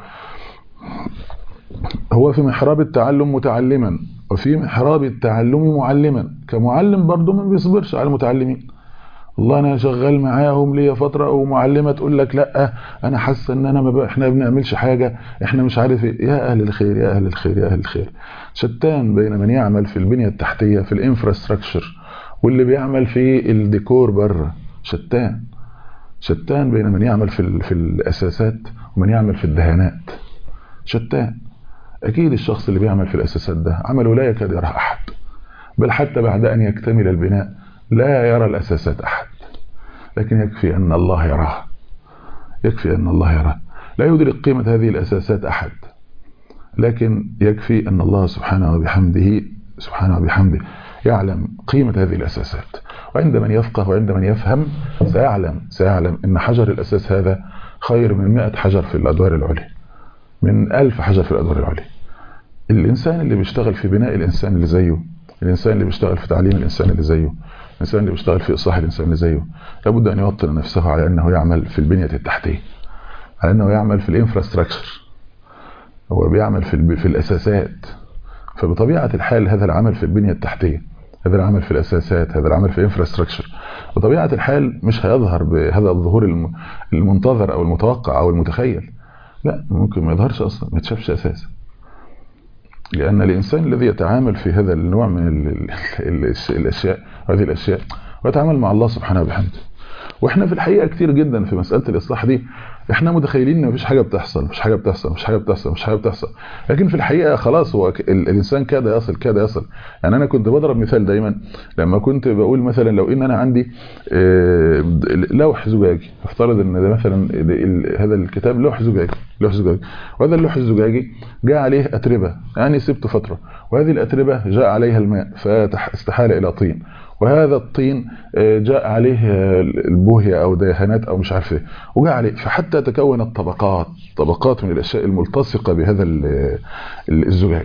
هو في محراب التعلم متعلما، وفي محراب التعلم معلما. كمعلم برضه ما بيصبرش على المتعلمين، والله انا شغال معاهم ليا فتره، ومعلمه تقول لك لا انا حاسه ان انا ما احنا ما بنعملش حاجه، احنا مش عارف ايه. يا اهل الخير يا اهل الخير يا اهل الخير، شتان بين من يعمل في البنيه التحتيه في الانفراستراكشر واللي بيعمل في الديكور بره. شتان شتان بين من يعمل في في الاساسات ومن يعمل في الدهانات. شتان. اكيد الشخص اللي بيعمل في الاساسات ده عمله لا يكاد يراه احد، بل حتى بعد ان يكتمل البناء لا يرى الاساسات احد، لكن يكفي ان الله يراه، يكفي ان الله يراه. لا يدرك قيمه هذه الاساسات احد، لكن يكفي ان الله سبحانه وبحمده سبحانه وبحمده يعلم قيمه هذه الاساسات. وعند من يفقه وعند من يفهم سيعلم سيعلم ان حجر الاساس هذا خير من مئة حجر في الادوار العليا، من ألف حجر في الادوار العليا. الانسان اللي بيشتغل في بناء الانسان اللي زيه، الانسان اللي بيشتغل في تعليم الانسان اللي زيه، الانسان اللي بيشتغل في اصلاح الانسان اللي زيه، لابد ان يوطن نفسه على انه يعمل في البنيه التحتيه، على انه يعمل في الانفراستراكشر، هو بيعمل في في الاساسات. فبطبيعه الحال هذا العمل في البنيه التحتيه، هذا العمل في الاساسات، هذا العمل في الانفراستراكشر، بطبيعه الحال مش هيظهر بهذا الظهور المنتظر او المتوقع او المتخيل. لا، ممكن ما يظهرش اصلا، ما يتشافش اساسا، لأن الإنسان الذي يتعامل في هذا النوع من الأشياء هذه الأشياء ويتعامل مع الله سبحانه وبحمده. وإحنا في الحقيقة كتير جدا في مسألة الإصلاح دي إحنا متخيلين إن مفيش حاجة بتحصل، مفيش حاجة بتحصل، مفيش حاجة بتحصل، مفيش حاجة بتحصل، لكن في الحقيقة خلاص هو الإنسان كاد يصل كاد يصل. يعني أنا كنت بضرب مثال دايما لما كنت بقول مثلا لو إن أنا عندي لوح زجاجي، افترض إن ده مثلا هذا الكتاب لوح زجاجي لوح زجاجي وهذا اللوح الزجاجي جاء عليه أتربة، يعني سبته فترة، وهذه الأتربة جاء عليها الماء فاستحال إلى طين، وهذا الطين جاء عليه البوهية أو دهانات أو مش عارف ايه، وجاء عليه، فحتى تكونت طبقات طبقات من الأشياء الملتصقة بهذا الزجاج.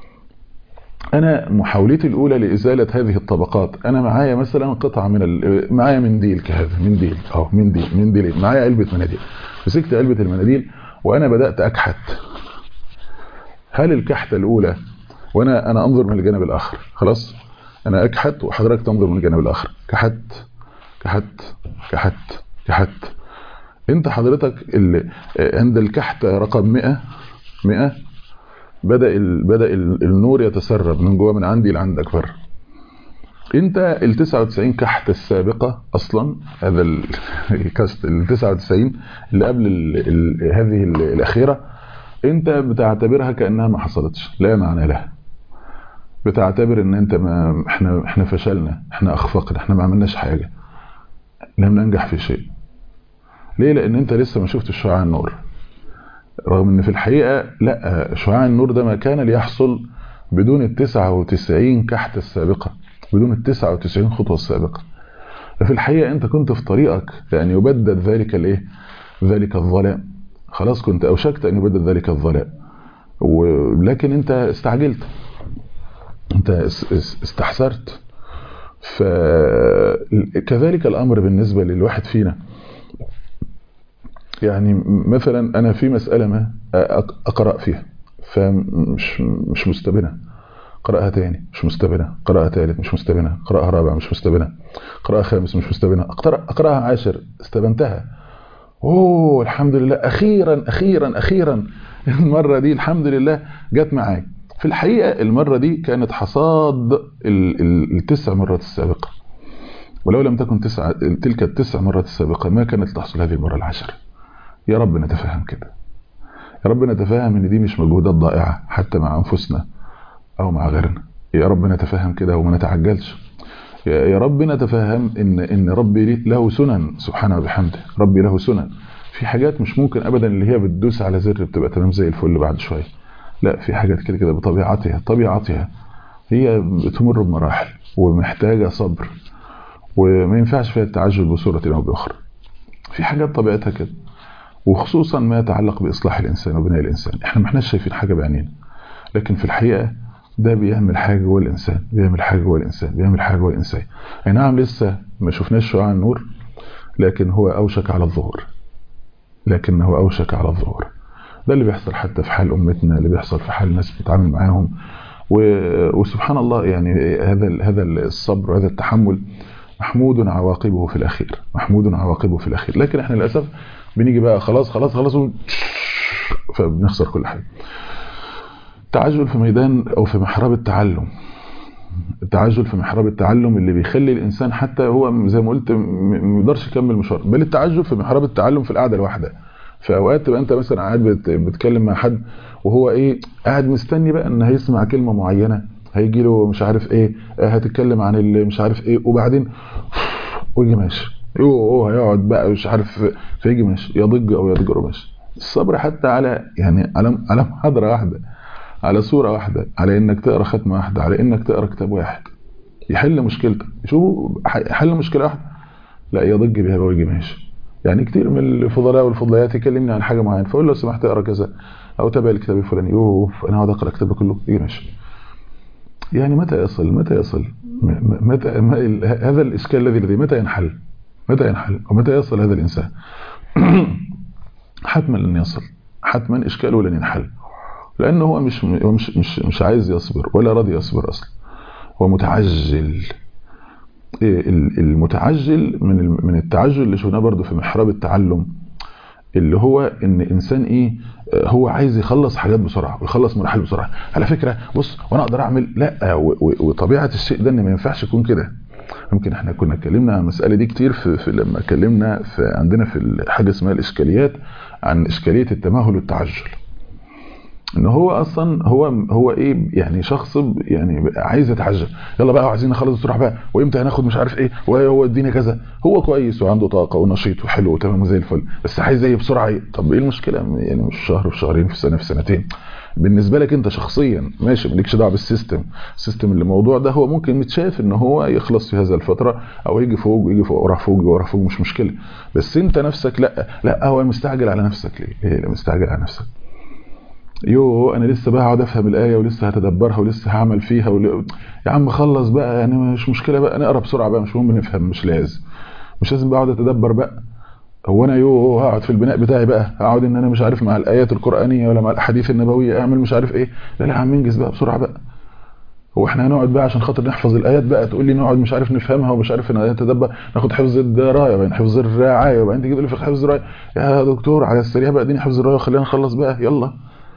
أنا محاولتي الأولى لإزالة هذه الطبقات، أنا معايا مثلا قطعة من معايا منديل كهذا، منديل أو منديل منديل معايا علبة مناديل، مسكت علبة المناديل وأنا بدأت أكحت. هل الكحتة الأولى وأنا أنا أنظر من الجانب الآخر، خلاص أنا أكحت وحضرتك تنظر من الجانب الآخر، كحت كحت كحت كحت، أنت حضرتك اللي عند الكحت رقم مئة مئة بدأ ال بدأ ال النور يتسرب من جوه من عندي لعندك بره. أنت ال تسعة وتسعين كحت السابقة أصلا، هذا الكاست ال تسعة وتسعين اللي قبل ال ال هذه ال الأخيرة أنت بتعتبرها كأنها ما حصلتش، لا معنى لها. بتعتبر ان انت ما احنا احنا فشلنا، احنا اخفقنا، احنا ما عملناش حاجه، لم ننجح في شيء. ليه؟ لان انت لسه ما شفتش شعاع النور، رغم ان في الحقيقه لا، شعاع النور ده ما كان ليحصل بدون ال تسعة وتسعين كحت السابقه، بدون ال تسعة وتسعين خطوه السابقه. ففي الحقيقه انت كنت في طريقك لان يبدد ذلك الايه ذلك الظلام، خلاص كنت اوشكت ان يبدد ذلك الظلام. ولكن انت استعجلت، انت استحسرت. فكذلك الامر بالنسبة للواحد فينا. يعني مثلا انا في مسألة ما اقرأ فيها فمش مش مستبنة، قرأها تاني مش مستبنة، قرأها ثالث مش مستبنة، قرأها رابع مش مستبنة، قرأها خامس مش مستبنة، اقرأ اقرأها عاشر استبنتها. اوه الحمد لله، اخيرا اخيرا اخيرا المرة دي الحمد لله جت معايا. في الحقيقة المرة دي كانت حصاد التسع مرات السابقة، ولو لم تكن تسع تلك التسع مرات السابقة ما كانت تحصل هذه المرة العشرة. يا رب نتفهم كده، يا رب نتفهم ان دي مش مجهودات ضائعة حتى مع انفسنا او مع غيرنا. يا رب نتفهم كده وما نتعجلش. يا رب نتفهم ان ان ربي له سنن سبحانه وبحمده، ربي له سنن. في حاجات مش ممكن ابدا اللي هي بتدوس على زر بتبقى تمام زي الفل بعد شويه، لا في حاجات كده كده بطبيعتها طبيعتها هي بتمر بمراحل ومحتاجه صبر، وما ينفعش فيها التعجل بصوره او باخرى. في حاجات طبيعتها كده، وخصوصا ما يتعلق باصلاح الانسان وبناء الانسان. احنا ما احناش شايفين حاجه بعينينا، لكن في الحقيقه ده بيعمل حاجه جوه الانسان، بيعمل حاجه جوه الانسان، بيعمل حاجه جوه الانسان. اي نعم لسه ما شفناش شعاع النور، لكن هو اوشك على الظهور، لكنه اوشك على الظهور. ده اللي بيحصل حتى في حال امتنا، اللي بيحصل في حال الناس بتتعامل معاهم. وسبحان الله يعني هذا هذا الصبر وهذا التحمل محمود عواقبه في الاخير، محمود عواقبه في الاخير. لكن احنا للاسف بنيجي بقى خلاص خلاص خلاص فبنخسر كل حاجه. التعجل في ميدان او في محراب التعلم، التعجل في محراب التعلم اللي بيخلي الانسان حتى هو زي ما قلت ما يقدرش يكمل مشوار. بل التعجل في محراب التعلم في القعده الواحده. في اوقات تبقى انت مثلا قاعد بتتكلم مع حد وهو ايه قاعد مستني بقى ان هيسمع كلمه معينه، هيجي له مش عارف ايه، هتتكلم عن اللي مش عارف ايه، وبعدين ويجي ماشي يوه هيقعد بقى مش عارف فيجي ماشي يضج او يضجر ماشي. الصبر حتى على يعني على على محاضره واحده، على صورة واحدة، على انك تقرأ ختمة واحدة، على انك تقرأ كتاب واحد يحل مشكلتك. شو حل مشكلة واحدة؟ لا يضج بها ويجي ماشي. يعني كتير من الفضلاء والفضليات يكلمني عن حاجة معينة فاقول له سمحت اقرأ كذا او تابع الكتاب الفلاني، يوف انا هقعد اقرأ الكتاب كله يجي ماشي. يعني متى يصل متى يصل متى هذا الاشكال الذي الذي متى ينحل متى ينحل ومتى يصل هذا الانسان؟ حتما لن يصل، حتما اشكاله لن ينحل، لانه هو مش مش مش مش عايز يصبر ولا راضي يصبر اصلا. هو متعجل. المتعجل من من التعجل اللي شفناه برضو في محراب التعلم، اللي هو ان انسان ايه هو عايز يخلص حاجات بسرعه ويخلص مراحل بسرعه. على فكره بص وانا اقدر اعمل لا، وطبيعه الشيء ده ان ما ينفعش يكون كده. يمكن احنا كنا اتكلمنا عن المساله دي كتير في, في لما اتكلمنا في عندنا في حاجه اسمها الاشكاليات عن اشكاليه التمهل والتعجل. ان هو اصلا هو هو ايه يعني شخص يعني عايز يتعجل، يلا بقى عايزين نخلص بسرعه بقى، وامتى هناخد مش عارف ايه، وهو الدنيا كذا. هو كويس وعنده طاقه ونشيط وحلو وتمام زي الفل، بس عايز ايه بسرعه ايه. طب ايه المشكله يعني مش شهر في شهرين في سنه في سنتين بالنسبه لك انت شخصيا ماشي، مالكش دعوه بالسيستم. السيستم اللي الموضوع ده هو ممكن متشاف ان هو يخلص في هذا الفتره او يجي فوق ويجي فوق ورا فوق ورا فوق مش مشكله. بس انت نفسك لا لا هو مستعجل على نفسك ليه؟ ليه مستعجل على نفسك؟ يوه انا لسه بقى هقعد افهم الايه ولسه هتدبرها ولسه هعمل فيها ول... يا عم خلص بقى يعني مش مشكله بقى نقرا بسرعه بقى مش مهم نفهم، مش لازم مش لازم بقعد اتدبر بقى. هو انا يوه هقعد في البناء بتاعي بقى هقعد ان انا مش عارف مع الايات القرانيه ولا مع الاحاديث النبويه اعمل مش عارف ايه. لا لا يا عم انجز بقى بسرعه بقى. هو احنا هنقعد بقى عشان خاطر نحفظ الايات بقى تقول لي نقعد مش عارف نفهمها ومش عارف نتدبر ناخد حفظ الدرايه وبعدين حفظ الرعايه وبعدين تيجي تقول لي في حفظ الرعايه يا دكتور على السريع بقى اديني حفظ الرعايه وخلينا نخلص بقى يلا.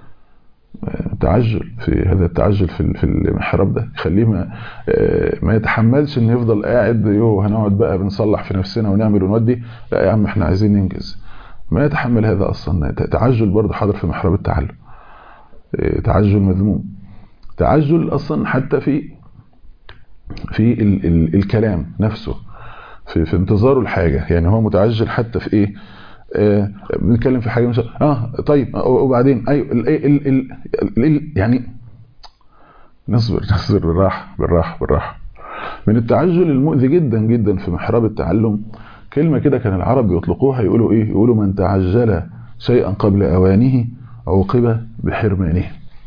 تعجل في هذا التعجل في في المحراب ده يخليه ما, ما يتحملش ان يفضل قاعد يوه هنقعد بقى بنصلح في نفسنا ونعمل ونودي. لا يا عم احنا عايزين ننجز. ما يتحمل هذا اصلا. تعجل برضه حاضر في محراب التعلم، تعجل مذموم. تعجل اصلا حتى في في ال ال الكلام نفسه في في انتظاره الحاجه. يعني هو متعجل حتى في ايه آه بنتكلم في حاجه مش اه طيب وبعدين ايوه ال ال ال ال يعني نصبر نصبر بالراحه بالراحه بالراحه. من التعجل المؤذي جدا جدا في محراب التعلم كلمه كده كان العرب يطلقوها يقولوا ايه، يقولوا من تعجل شيئا قبل اوانه عوقب بحرمانه.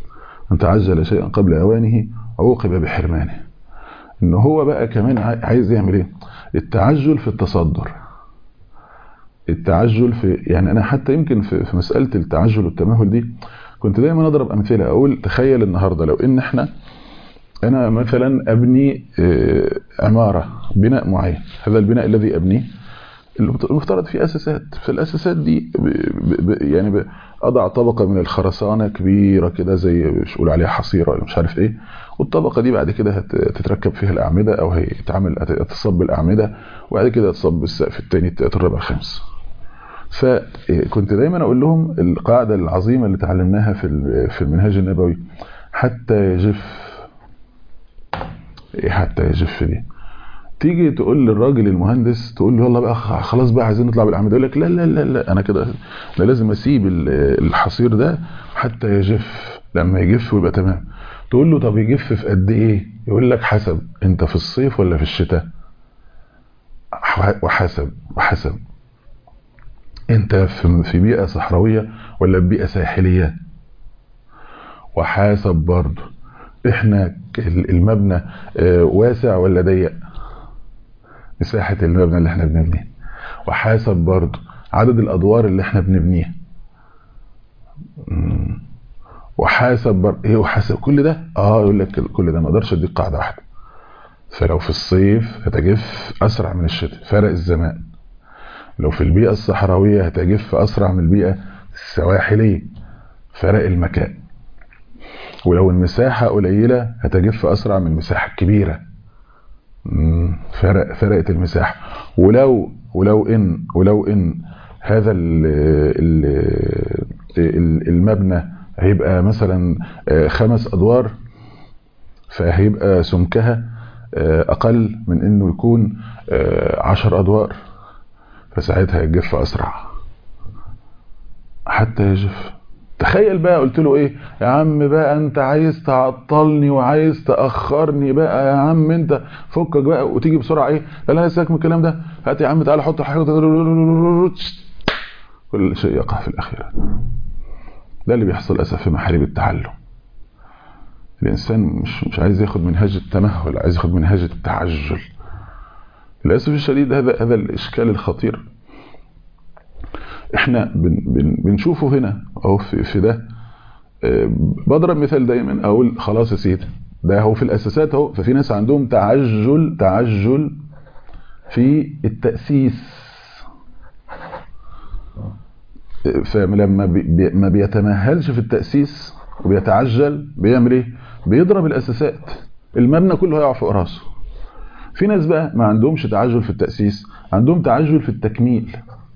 من تعجل شيئا قبل اوانه عوقب بحرمانه. ان هو بقى كمان عايز يعمل ايه؟ التعجل في التصدر، التعجل في، يعني انا حتى يمكن في, في مسألة التعجل والتمهل دي كنت دايما اضرب امثلة، اقول تخيل النهاردة لو ان احنا انا مثلا ابني عمارة بناء معين، هذا البناء الذي ابنيه المفترض فيه اساسات، فالاساسات دي ب ب يعني اضع طبقة من الخرسانة كبيرة كده زي مش يقول عليها حصيرة ولا مش عارف ايه، والطبقة دي بعد كده هتتركب فيها الاعمدة او هيتعمل هتصب الاعمدة، وبعد كده تصب السقف الثاني الثالث الرابع الخامس. فكنت دايما اقول لهم القاعدة العظيمة اللي تعلمناها في في المنهاج النبوي، حتى يجف. ايه حتى يجف دي؟ تيجي تقول للراجل المهندس تقول له يلا بقى خلاص بقى عايزين نطلع بالاعمده، يقول لك لا لا لا لا انا كده انا لازم اسيب الحصير ده حتى يجف، لما يجف ويبقى تمام. تقول له طب يجف في قد ايه؟ يقول لك حسب انت في الصيف ولا في الشتاء، وحسب وحسب انت في في بيئه صحراويه ولا بيئه ساحليه، وحاسب برضه احنا المبنى واسع ولا ضيق، مساحة المبنى اللي احنا بنبنيه، وحاسب برضه عدد الادوار اللي احنا بنبنيها، وحاسب برضه ايه، وحاسب كل ده. اه يقول لك كل ده ما اقدرش اديك قاعده واحده. فلو في الصيف هتجف اسرع من الشتاء، فرق الزمان. لو في البيئه الصحراويه هتجف اسرع من البيئه السواحليه، فرق المكان. ولو المساحه قليله هتجف اسرع من المساحه الكبيره، فرق فرقت المساحه. ولو ولو ان ولو ان هذا ال ال المبنى هيبقى مثلا خمس ادوار، فهيبقى سمكها اقل من انه يكون عشر ادوار، فساعتها يجف اسرع حتى يجف. تخيل بقى قلت له ايه يا عم بقى انت عايز تعطلني وعايز تاخرني بقى، يا عم انت فكك بقى وتيجي بسرعه، ايه لا لا سيبك من الكلام ده، هات يا عم تعالى حط الحاجه، كل شيء يقع في الاخير. ده اللي بيحصل للاسف في محاريب التعلم. الانسان مش مش عايز ياخد منهج التمهل، عايز ياخد منهج التعجل. للاسف الشديد هذا هذا الاشكال الخطير احنا بن بن بنشوفه هنا او في, في ده. بضرب مثال دايما اقول خلاص يا سيدي ده هو في الاساسات اهو، ففي ناس عندهم تعجل تعجل في التأسيس، فلما بي ما بيتمهلش في التأسيس وبيتعجل بيعمل ايه؟ بيضرب الاساسات، المبنى كله هيقع فوق راسه. في ناس بقى ما عندهمش تعجل في التأسيس، عندهم تعجل في التكميل،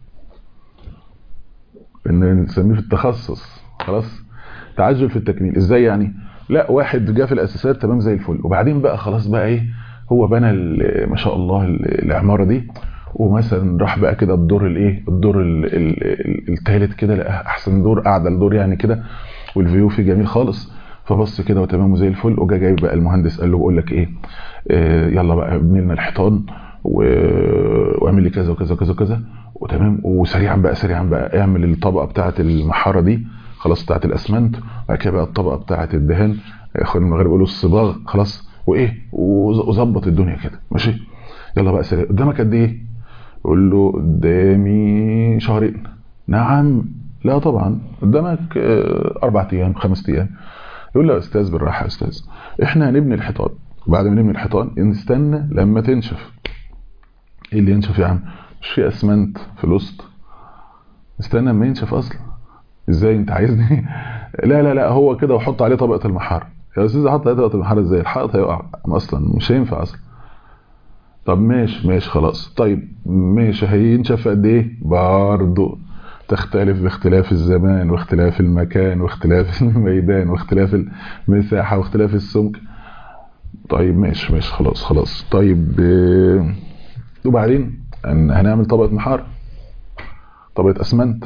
ان نسميه في التخصص. خلاص تعجل في التكميل ازاي يعني؟ لا واحد جه في الاساسات تمام زي الفل، وبعدين بقى خلاص بقى ايه، هو بنى ما شاء الله العماره دي، ومثلا راح بقى كده الدور الايه الدور الثالث كده لقى احسن دور، اعدى الدور يعني كده، والفيو فيه جميل خالص، فبص كده وتمام زي الفل، وجا جايب بقى المهندس قال له بقول لك ايه آه يلا بقى ابني لنا الحيطان واعمل لي كذا وكذا وكذا وكذا وتمام، وسريعا بقى سريعا بقى اعمل الطبقه بتاعه المحاره دي خلاص بتاعه الاسمنت، وبعد كده بقى الطبقه بتاعه الدهان، اخوان المغرب يقولوا الصباغ، خلاص وايه وظبط الدنيا كده ماشي، يلا بقى سريع. قدامك قد ايه؟ يقول له قدامي شهرين. نعم؟ لا طبعا قدامك اربع ايام خمس ايام. يقول له يا استاذ بالراحه يا استاذ، احنا هنبني الحيطان، وبعد ما نبني الحيطان نستنى لما تنشف. ايه اللي ينشف يا عم؟ مش في اسمنت في الوسط، استنى لما ينشف اصلا. ازاي انت عايزني؟ لا لا لا هو كده وحط عليه طبقه المحاره. يا استاذ احط عليه طبقه المحاره ازاي؟ الحائط هيقع اصلا، مش هينفع اصلا. طب ماشي ماشي خلاص، طيب ماشي هينشف قد ايه؟ برضه تختلف باختلاف الزمان واختلاف المكان واختلاف الميدان واختلاف المساحه واختلاف السمك. طيب ماشي ماشي خلاص خلاص طيب وبعدين هنعمل طبقه محاره، طبقه اسمنت.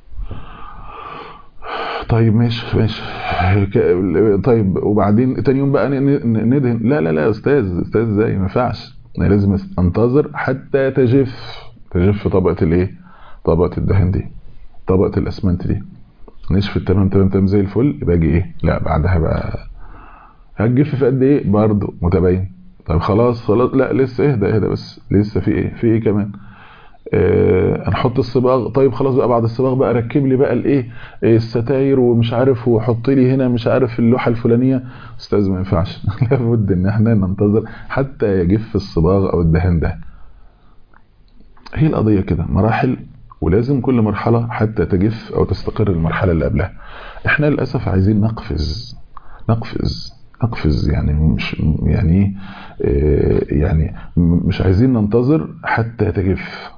طيب ماشي ماشي طيب وبعدين تاني يوم بقى ندهن. لا لا لا يا استاذ استاذ ازاي؟ ما ينفعش، انا لازم انتظر حتى تجف تجف طبقه الايه؟ طبقه الدهن دي، طبقه الاسمنت دي. نشفت تمام تمام تمام زي الفل، يبقى اجي ايه لا بعدها بقى هتجف في قد ايه برضه متباين. طب خلاص خلاص لا لسه اهدى اهدى بس لسه في ايه في ايه كمان. آه هنحط الصباغ، طيب خلاص بقى بعد الصباغ بقى ركب لي بقى الايه الستاير ومش عارف وحط لي هنا مش عارف اللوحه الفلانيه. استاذ ما ينفعش لابد ان احنا ننتظر حتى يجف الصباغ او الدهان ده. هي القضيه كده مراحل، ولازم كل مرحله حتى تجف او تستقر المرحله اللي قبلها. احنا للاسف عايزين نقفز نقفز نقفز يعني مش يعني ايه يعني مش عايزين ننتظر حتى تجف.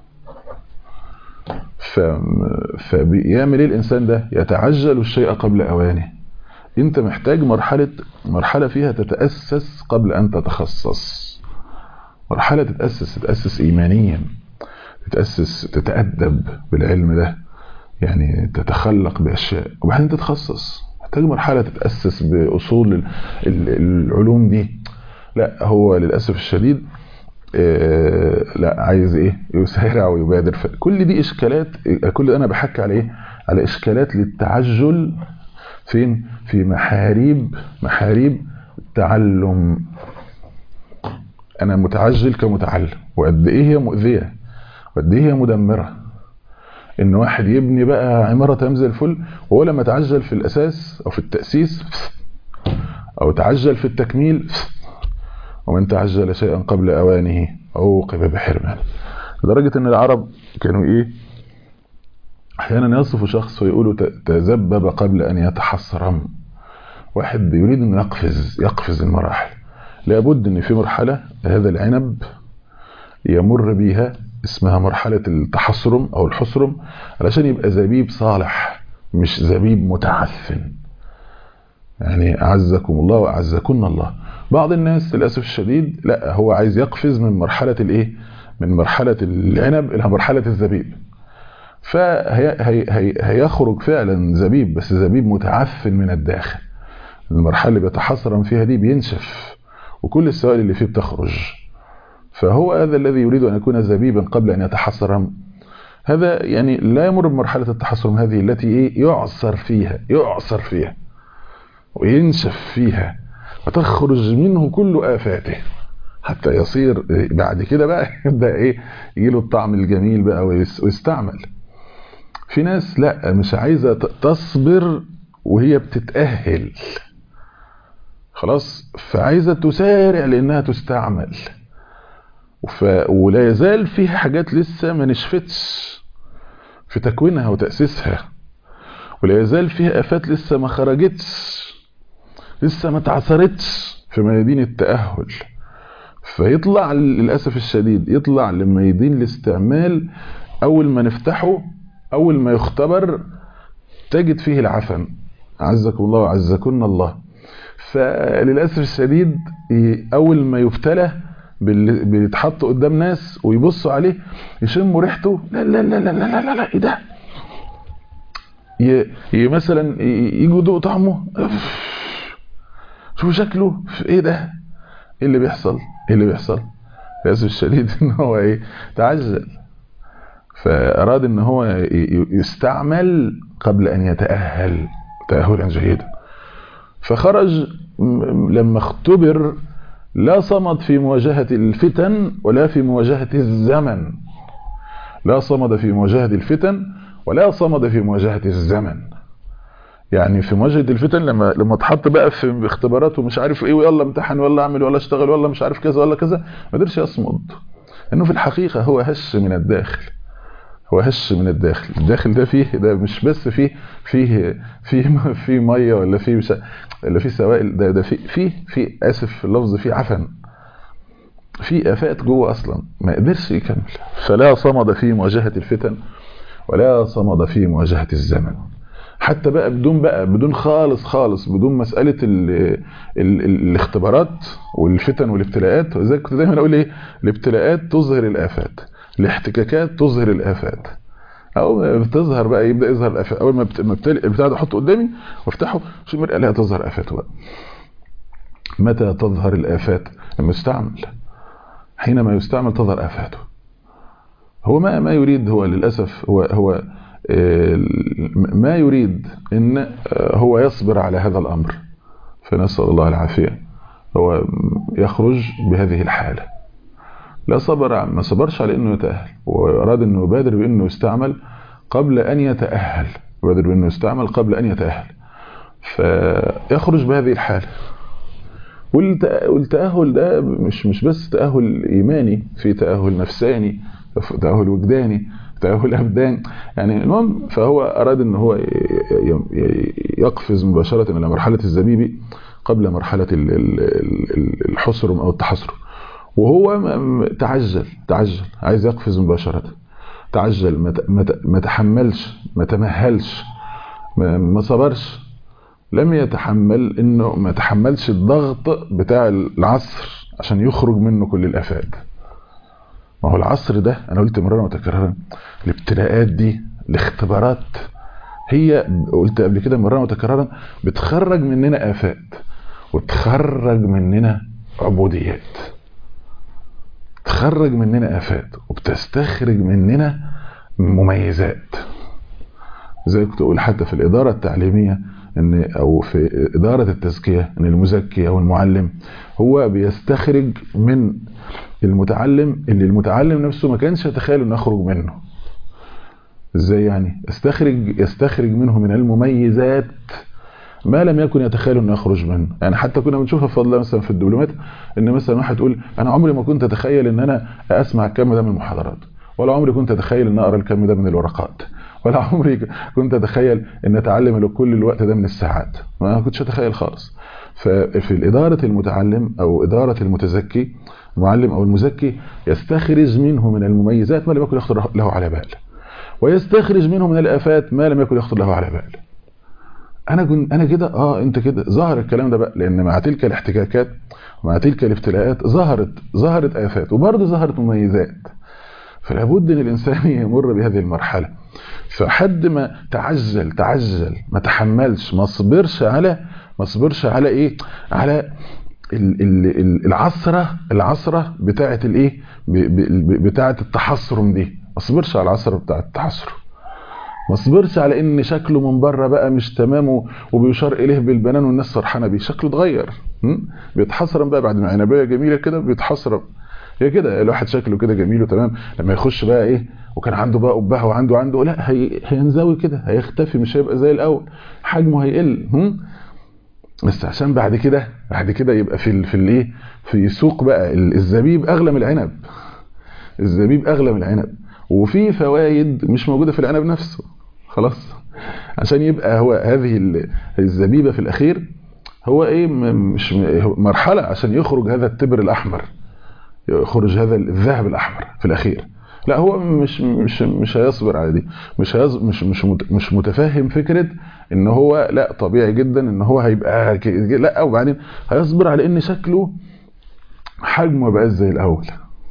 فبيعمل ايه الانسان ده؟ يتعجل الشيء قبل اوانه. انت محتاج مرحله مرحله فيها تتاسس قبل ان تتخصص، مرحله تتاسس تتاسس ايمانيا، تتاسس تتادب بالعلم ده، يعني تتخلق باشياء وبعدين تتخصص. محتاج مرحله تتاسس باصول العلوم دي. لا هو للاسف الشديد إيه لا عايز ايه يسارع ويبادر. كل دي اشكالات، كل ده انا بحكي على ايه على اشكالات للتعجل فين في محاريب محاريب التعلم. انا متعجل كمتعلم، وقد ايه هي مؤذيه وقد ايه هي مدمره. ان واحد يبني بقى عماره تمام زي الفل، وهو لما تعجل في الاساس او في التاسيس او تعجل في التكميل، ومن تعجل شيئا قبل اوانه عوقب بحرمان. لدرجه ان العرب كانوا ايه احيانا يصفوا شخص ويقولوا تذبب قبل ان يتحصرم. واحد يريد ان يقفز يقفز المراحل، لابد ان في مرحله هذا العنب يمر بيها اسمها مرحله التحصرم او الحصرم، علشان يبقى زبيب صالح مش زبيب متعفن. يعني اعزكم الله واعزكن الله. بعض الناس للاسف الشديد لا هو عايز يقفز من مرحله الايه من مرحله العنب الى مرحله الزبيب، فهيخرج فعلا زبيب بس زبيب متعفن من الداخل. المرحله اللي بيتحصرم فيها دي بينشف وكل السوائل اللي فيه بتخرج. فهو هذا الذي يريد ان يكون زبيبا قبل ان يتحصرم، هذا يعني لا يمر بمرحله التحصرم هذه التي ايه يعصر فيها يعصر فيها وينشف فيها فتخرج منه كل آفاته، حتى يصير بعد كده بقى يبدأ ايه يجيله الطعم الجميل بقى ويستعمل. في ناس لا مش عايزة تصبر وهي بتتأهل خلاص، فعايزة تسارع لأنها تستعمل. ف... ولا يزال فيها حاجات لسه ما نشفتش في تكوينها وتأسيسها، ولا يزال فيها آفات لسه ما خرجتش لسه ما اتعثرتش في ميادين التأهل. فيطلع للأسف الشديد يطلع لميادين الاستعمال أول ما نفتحه أول ما يختبر تجد فيه العفن. عزكم الله وعزكن الله. فللأسف الشديد أول ما يبتلى بيتحط قدام ناس ويبصوا عليه يشموا ريحته، لا لا لا لا لا لا لا ايه ده، ي... مثلا يجوا يدوقوا طعمه شوفوا شكله ايه ده، ايه اللي بيحصل ايه اللي بيحصل للاسف الشديد ان هو ايه تعجل، فاراد ان هو يستعمل قبل ان يتأهل تأهلا جيدا. فخرج لما اختبر لا صمد في مواجهة الفتن ولا في مواجهة الزمن، لا صمد في مواجهة الفتن ولا صمد في مواجهة الزمن. يعني في مواجهة الفتن لما لما اتحط بقى في اختبارات ومش عارف ايه ويلا امتحن ولا اعمل ولا اشتغل ولا مش عارف كذا ولا كذا، ما قدرش يصمد، انه في الحقيقة هو هش من الداخل، هو هش من الداخل. الداخل ده فيه ده مش بس فيه فيه فيه فيه ميه ولا فيه مش ولا فيه سوائل، ده ده فيه فيه فيه اسف في اللفظ فيه عفن، في آفات جوه اصلا ما قدرش يكمل. فلا صمد في مواجهة الفتن ولا صمد في مواجهة الزمن. حتى بقى بدون بقى بدون خالص خالص بدون مسألة ال ال ال الاختبارات والفتن والابتلاءات. وزي كنت دايما اقول ايه، الابتلاءات تظهر الآفات، الاحتكاكات تظهر الآفات، او بتظهر بقى يبدا يظهر الآفات. اول ما ابتدي البتاع ده احطه قدامي وافتحه شو المرئه لها تظهر آفاته بقى. متى تظهر الآفات؟ لما يستعمل، حينما يستعمل تظهر آفاته. هو ما ما يريد، هو للاسف هو هو ما يريد ان هو يصبر على هذا الامر، فنسأل الله العافية، هو يخرج بهذه الحالة. لا صبر، ما صبرش على انه يتأهل، واراد انه يبادر بانه يستعمل قبل ان يتأهل، يبادر بانه يستعمل قبل ان يتأهل، فيخرج بهذه الحالة. والتأهل ده مش مش بس تأهل إيماني، في تأهل نفساني، تأهل وجداني، تأهل أبدان، يعني المهم. فهو أراد أن هو يقفز مباشرة إلى مرحلة الزبيب قبل مرحلة الحصر أو التحصر، وهو تعجل تعجل عايز يقفز مباشرة، تعجل، ما تحملش، ما تمهلش، ما صبرش، لم يتحمل، انه ما تحملش الضغط بتاع العصر عشان يخرج منه كل الافات. ما هو العصر ده انا قلت مرة متكررا، الابتلاءات دي، الاختبارات، هي قلت قبل كده مرة متكررا بتخرج مننا افات وتخرج مننا عبوديات، تخرج مننا افات وبتستخرج مننا مميزات. زي كنت اقول حتى في الادارة التعليمية ان او في ادارة التزكية ان المزكي او المعلم هو بيستخرج من المتعلم اللي المتعلم نفسه ما كانش يتخيل انه يخرج منه. ازاي يعني؟ يستخرج يستخرج منه من المميزات ما لم يكن يتخيل انه يخرج منه. يعني حتى كنا بنشوفها بفضل مثلا في الدبلومات، ان مثلا واحد يقول انا عمري ما كنت اتخيل ان انا اسمع الكم ده من المحاضرات، ولا عمري كنت اتخيل ان اقرا الكم ده من الورقات، ولا عمري كنت اتخيل ان اتعلم كل الوقت ده من الساعات، ما كنتش اتخيل خالص. ففي الاداره المتعلم او اداره المتزكي، المعلم او المزكي، يستخرج منه من المميزات ما لم يكن يخطر له على بال، ويستخرج منه من الافات ما لم يكن يخطر له على بال. انا كنت انا كده، اه انت كده، ظهر الكلام ده بقى، لان مع تلك الاحتكاكات ومع تلك الابتلاءات ظهرت ظهرت افات وبرضه ظهرت مميزات. فلا بد ان الانسان يمر بهذه المرحله. فحد ما تعجل تعجل ما تحملش، ما صبرش على ما صبرش على ايه، على العصره العصره بتاعه الايه، بتاعه التحصرم دي، ما صبرش على العصره بتاعه التحصر، ما صبرش على ان شكله من بره بقى مش تمام وبيشار اليه بالبنان والناس فرحانه بيه، شكله اتغير، بيتحصرم بقى بعد ما عنبيه جميله كده بيتحصرم. هي كده الواحد شكله كده جميل وتمام، لما يخش بقى ايه وكان عنده بقى قبها وعنده عنده لا هي هينزوي كده، هيختفي، مش هيبقى زي الاول، حجمه هيقل. هم بس عشان بعد كده بعد كده يبقى في في الايه، في سوق بقى الزبيب اغلى من العنب، الزبيب اغلى من العنب، وفي فوائد مش موجوده في العنب نفسه خلاص. عشان يبقى هو هذه الزبيبه في الاخير هو ايه، مش مرحله عشان يخرج هذا التبر الاحمر، يخرج هذا الذهب الاحمر في الاخير. لا هو مش مش مش هيصبر على دي، مش هيص مش مش مش متفهم فكره ان هو لا طبيعي جدا ان هو هيبقى لا، وبعدين هيصبر على ان شكله حجمه ما بقاش زي الاول.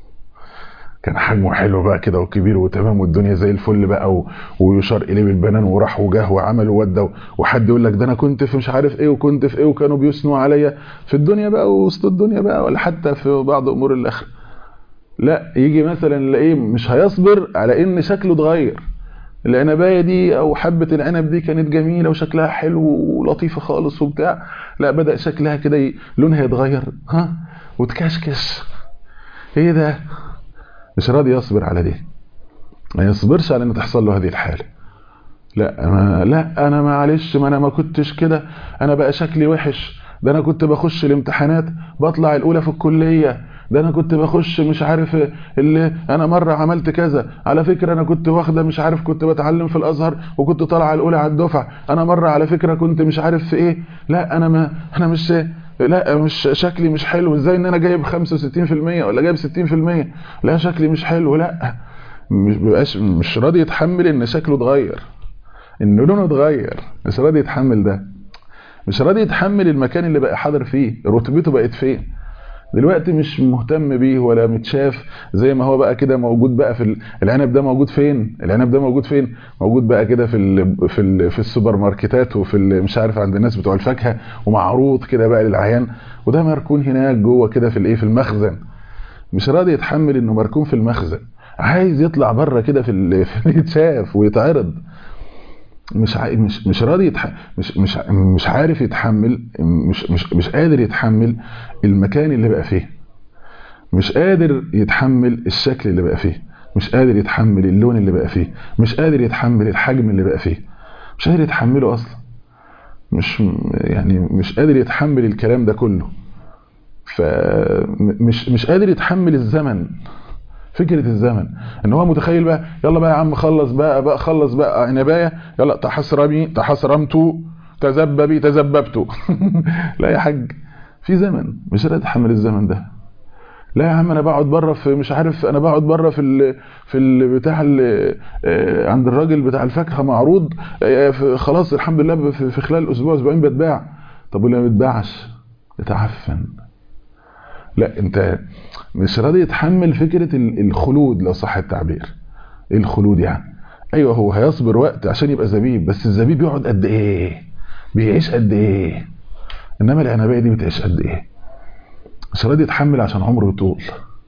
كان حجمه حلو بقى كده وكبير وتمام والدنيا زي الفل بقى، ويشار اليه بالبنان وراح وجاه وعمل وودى، وحد يقول لك ده انا كنت في مش عارف ايه وكنت في ايه وكانوا بيثنوا عليا في الدنيا بقى وسط الدنيا بقى، ولا حتى في بعض امور الاخره. لا يجي مثلا نلاقيه مش هيصبر على ان شكله اتغير، العنبايه دي او حبه العنب دي كانت جميله وشكلها حلو ولطيفه خالص وبتاع، لا بدا شكلها كده لونها يتغير ها وتكشكش، ايه ده؟ مش راضي يصبر على دي، ما يصبرش على ان تحصل له هذه الحاله. لا انا لا انا معلش، ما انا ما كنتش كده، انا بقى شكلي وحش، ده انا كنت بخش الامتحانات بطلع الاولى في الكليه، ده انا كنت بخش مش عارف اللي انا مره عملت كذا، على فكره انا كنت واخده مش عارف كنت بتعلم في الازهر وكنت طالعه الاولى على الدفعه، انا مره على فكره كنت مش عارف في ايه، لا انا ما انا مش لا مش شكلي مش حلو، ازاي ان انا جايب خمسة وستين في المية ولا جايب ستين في المية، لا شكلي مش حلو، لا مش بيبقاش مش راضي يتحمل ان شكله اتغير، ان لونه اتغير، مش راضي يتحمل ده، مش راضي يتحمل المكان اللي بقى حاضر فيه، رتبته بقت فين دلوقتي، مش مهتم بيه ولا متشاف زي ما هو بقى كده موجود بقى في العنب ده، موجود فين العنب ده، موجود فين موجود بقى كده في ال في ال في السوبر ماركتات وفي مش عارف عند الناس بتوع الفاكهه، ومعروض كده بقى للعيان، وده مركون هناك جوه كده في الايه في المخزن، مش راضي يتحمل انه مركون في المخزن، عايز يطلع بره كده في يتشاف ويتعرض مش ع... مش مش راضي يتح... مش مش مش عارف يتحمل، مش مش مش قادر يتحمل المكان اللي بقى فيه، مش قادر يتحمل الشكل اللي بقى فيه، مش قادر يتحمل اللون اللي بقى فيه، مش قادر يتحمل الحجم اللي بقى فيه، مش قادر يتحمله اصلا، مش يعني مش قادر يتحمل الكلام ده كله. فمش مش قادر يتحمل الزمن، فكرة الزمن، ان هو متخيل بقى يلا بقى يا عم خلص بقى بقى خلص بقى عنباية، يلا تحسرمي تحسرمت تذببي تذببت. لا يا حاج، في زمن، مش قادر اتحمل الزمن ده. لا يا عم انا بقعد بره في مش عارف، انا بقعد بره في ال في ال بتاع ال عند الراجل بتاع الفاكهه معروض، خلاص الحمد لله في خلال اسبوع اسبوعين بتباع. طب ولما ما بتباعش يتعفن. لا انت مش راضي يتحمل فكره الخلود لو صح التعبير. ايه الخلود يعني؟ ايوه هو هيصبر وقت عشان يبقى زبيب، بس الزبيب يقعد قد ايه؟ بيعيش قد ايه؟ انما العنبايه دي بتعيش قد ايه؟ مش راضي يتحمل عشان عمره يطول،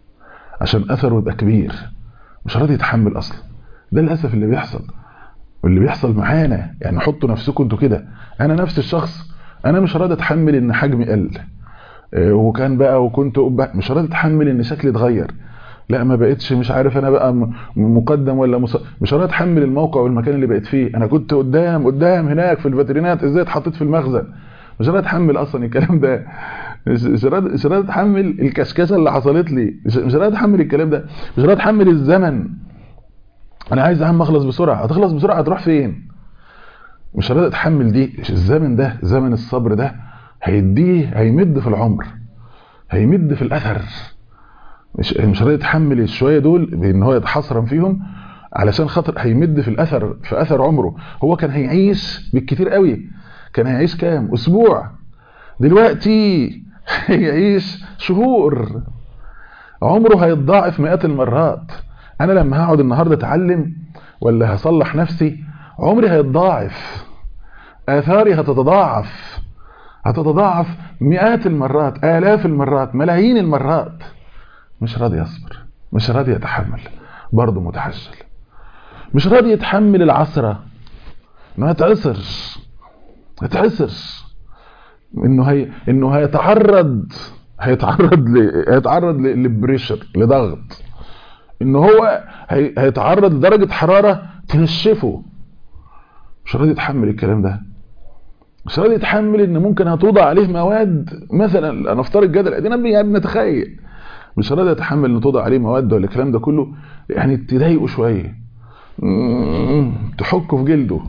عشان اثره يبقى كبير، مش راضي يتحمل اصلا. ده للاسف اللي بيحصل، واللي بيحصل معانا. يعني حطوا نفسكم انتوا كده، انا نفس الشخص، انا مش راضي اتحمل ان حجمي قل وكان بقى وكنت مش راضي اتحمل ان شكلي اتغير، لا ما بقتش مش عارف انا بقى مقدم ولا مص... مش راضي اتحمل الموقع والمكان اللي بقيت فيه. انا كنت قدام قدام هناك في الفاترينات، ازاي اتحطيت في المخزن؟ مش راضي اتحمل اصلا الكلام ده، مش راضي مش راضي اتحمل الكشكشه اللي حصلت لي، مش راضي اتحمل الكلام ده، مش راضي اتحمل الزمن. انا عايز يا عم اخلص بسرعه، هتخلص بسرعه هتروح فين؟ مش راضي اتحمل دي. الزمن ده زمن الصبر ده هيديه، هيمد في العمر، هيمد في الاثر. مش مش راضي يتحمل الشويه دول بان هو يتحصرم فيهم علشان خاطر هيمد في الاثر، في اثر عمره. هو كان هيعيش بالكتير قوي، كان هيعيش كام اسبوع، دلوقتي هيعيش شهور، عمره هيتضاعف مئات المرات. انا لما هقعد النهارده اتعلم ولا هصلح نفسي، عمري هيتضاعف، اثاري هتتضاعف، هتتضاعف مئات المرات، آلاف المرات، ملايين المرات. مش راضي يصبر، مش راضي يتحمل، برضه متحجل. مش راضي يتحمل العثرة، انه هيتعسر، هيتعسر، انه هي انه هيتعرض هيتعرض ل... هيتعرض لبريشر، لضغط، ان هو هي... هيتعرض لدرجة حرارة تنشفه. مش راضي يتحمل الكلام ده. مش راضي يتحمل ان ممكن هتوضع عليه مواد، مثلا نفترض جدل ادينا يعني نتخيل، مش راضي يتحمل ان توضع عليه مواد ولا الكلام ده كله يعني تضايقه شويه، تحكه في جلده،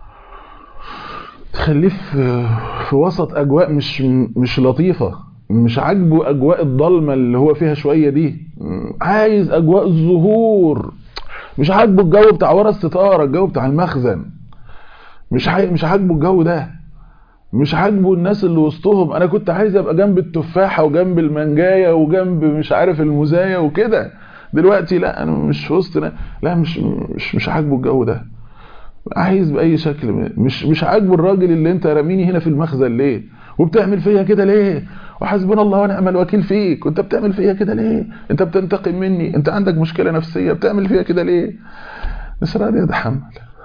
تخليه في في وسط اجواء مش مش لطيفه، مش عاجبه اجواء الضلمه اللي هو فيها شويه دي، عايز اجواء الظهور، مش عاجبه الجو بتاع ورا الستاره، الجو بتاع المخزن، مش مش عاجبه الجو ده، مش عاجبه الناس اللي وسطهم. انا كنت عايز ابقى جنب التفاحه وجنب المانجايه وجنب مش عارف الموزايه وكده، دلوقتي لا انا مش في وسط، لا مش مش مش عاجبه الجو ده، عايز باي شكل، مش مش عاجبه الراجل اللي انت راميني هنا في المخزن ليه وبتعمل فيا كده ليه، وحسبنا الله ونعم الوكيل فيك، وانت بتعمل فيا كده ليه، انت بتنتقم مني، انت عندك مشكله نفسيه بتعمل فيا كده ليه. مش راضي اتحمل،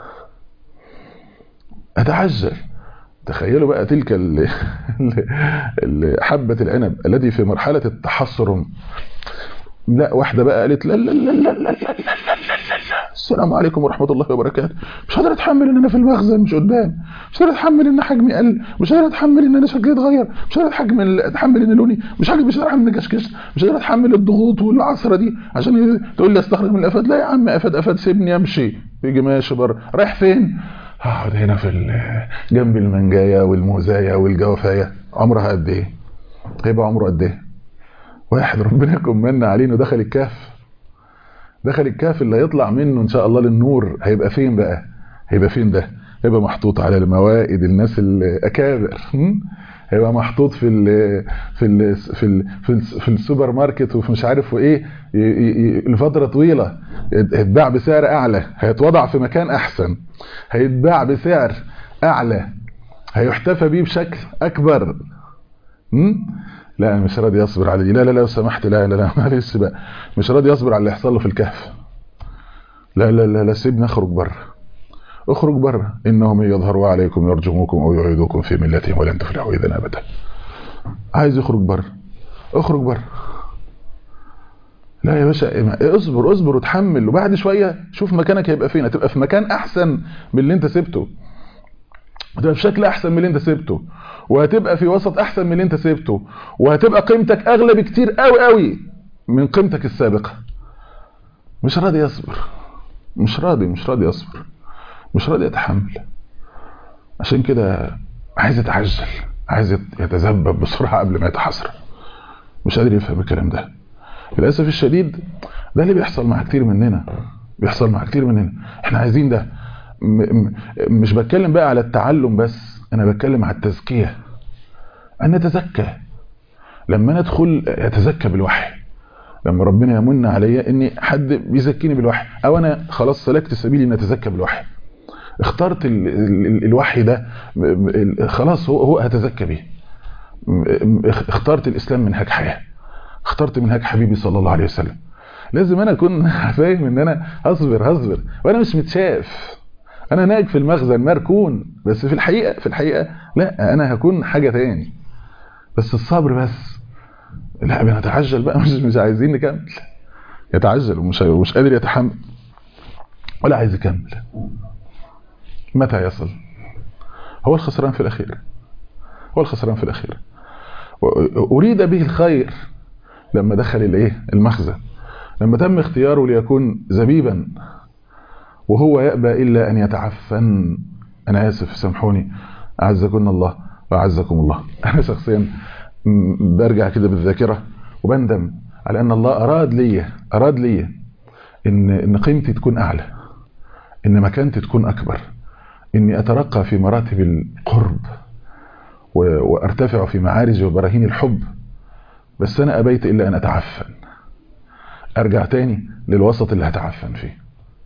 اتعجل. تخيلوا بقى تلك حبة العنب التي في مرحلة التحصرم. لا واحدة بقى قالت لا لا لا لا لا لا لا السلام عليكم ورحمة الله وبركاته، مش قادر اتحمل ان انا في المخزن مش قدام، مش قادر اتحمل ان حجمي قل، مش قادر اتحمل ان انا شكلي اتغير، مش قادر اتحمل اتحمل ان لوني مش عاجب، مش قادر اتحمل ان كشكش، مش قادر اتحمل الضغوط والعصرة دي عشان تقول لي استخرج من الافات. لا يا عم افاد افاد سيبني امشي، يجي ماشي بره، رايح فين؟ هقعد هنا في جنب المانجايه والموزايه والجوافايه. عمرها قد ايه؟ هيبقى عمره قد ايه؟ واحد ربنا يكون من علينا دخل الكهف، دخل الكهف اللي هيطلع منه ان شاء الله للنور، هيبقى فين بقى؟ هيبقى فين ده؟ هيبقى محطوط على الموائد الناس الاكابر، هيبقى محطوط في ال في ال في ال في, ال في السوبر ماركت وفي مش عارف ايه لفتره طويله، هيتباع بسعر اعلى، هيتوضع في مكان احسن، هيتباع بسعر اعلى، هيحتفى بيه بشكل اكبر. امم لا مش راضي يصبر على دي، لا لا لو سمحت، لا لا لا معلش بقى، مش راضي يصبر على اللي يحصل له في الكهف. لا لا لا لا سيبني اخرج بره، اخرج بره، انهم يظهروا عليكم يرجموكم او يعيدوكم في ملتهم ولن تفلحوا اذا ابدا. عايز يخرج بره، اخرج بره. لا يا باشا، اصبر اصبر وتحمل، وبعد شويه شوف مكانك هيبقى فين. هتبقى في مكان احسن من اللي انت سبته، هتبقى في شكل احسن من اللي انت سبته، وهتبقى في وسط احسن من اللي انت سبته، وهتبقى قيمتك اغلى بكتير قوي قوي من قيمتك السابقه. مش راضي يصبر، مش راضي مش راضي يصبر، مش راضي يتحمل. عشان كده عايز يتعجل، عايز يتذبب بسرعه قبل ما يتحسر. مش قادر يفهم الكلام ده للاسف الشديد. ده اللي بيحصل مع كتير مننا، بيحصل مع كتير مننا. احنا عايزين ده. م- مش بتكلم بقى على التعلم بس، انا بتكلم على التزكيه. ان نتزكى، لما ندخل يتزكى بالوحي، لما ربنا يمن عليا ان حد بيزكيني بالوحي، او انا خلاص سلكت سبيلي ان اتزكى بالوحي، اخترت ال ال الوحي ده خلاص، هو هو هتزكى بيه. اخترت الاسلام منهج حياه، اخترت منهج حبيبي صلى الله عليه وسلم. لازم انا اكون فاهم ان انا هصبر هصبر وانا مش متشاف، انا نايج في المخزن مركون، بس في الحقيقه في الحقيقه لا، انا هكون حاجه تاني. بس الصبر بس. لا بنتعجل بقى، مش مش عايزين نكمل. يتعجل ومش مش قادر يتحمل ولا عايز يكمل. متى يصل؟ هو الخسران في الاخير، هو الخسران في الاخير. اريد به الخير لما دخل الايه المخزن، لما تم اختياره ليكون زبيبا وهو يأبى إلا أن يتعفن. أنا آسف سامحوني، أعزكم الله وأعزكم الله. أنا شخصيا برجع كده بالذاكرة وبندم على أن الله أراد لي أراد لي إن إن قيمتي تكون أعلى، إن مكانتي تكون أكبر، إني أترقى في مراتب القرب وأرتفع في معارج وبراهين الحب. بس أنا أبيت إلا أن أتعفن، أرجع تاني للوسط اللي هتعفن فيه.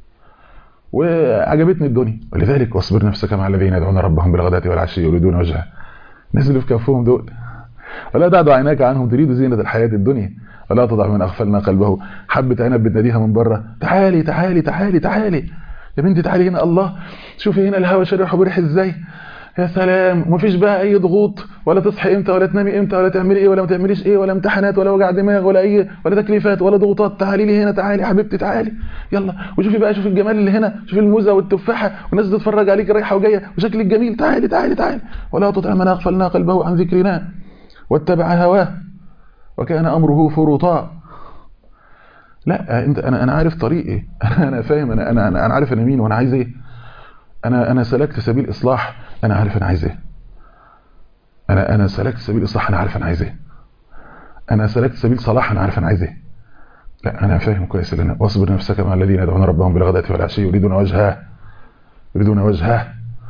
وعجبتني الدنيا، ولذلك واصبر نفسك مع الذين يدعون ربهم بالغداة والعشي يريدون وجهه. الناس اللي في كفهم دول، ولا تعد عيناك عنهم تريد زينة الحياة الدنيا ولا تضع من أغفلنا قلبه حبة عنب بتناديها من بره، تعالي تعالي تعالي تعالي يا بنتي تعالي هنا، الله شوفي هنا الهوا شريح وبريح ازاي، يا سلام. ومفيش بقى اي ضغوط، ولا تصحي امتى ولا تنامي امتى ولا تعملي ايه ولا ما تعمليش ايه، ولا امتحانات ولا وجع دماغ ولا اي ولا تكليفات ولا ضغوطات. تعالي لي هنا، تعالي يا حبيبتي تعالي يلا. وشوفي بقى، شوفي الجمال اللي هنا، شوفي الموزه والتفاحه والناس تتفرج عليك رايحه وجايه وشكلك جميل، تعالي تعالي تعالي. ولا تطع من اغفلنا قلبه عن ذكرنا واتبع هواه وكان امره فرطا. لا انت، انا انا عارف طريقي، انا انا فاهم، انا انا انا عارف انا مين وانا عايز ايه. انا انا سلكت سبيل اصلاح، انا عارف انا عايز ايه. انا انا سلكت سبيل اصلاح، انا عارف انا عايز ايه. انا سلكت سبيل صلاح، انا عارف انا عايز ايه. لا انا فاهم كويس ان انا واصبر نفسك مع الذين يدعون ربهم بالغداة والعشي يريدون وجهه، يريدون وجهه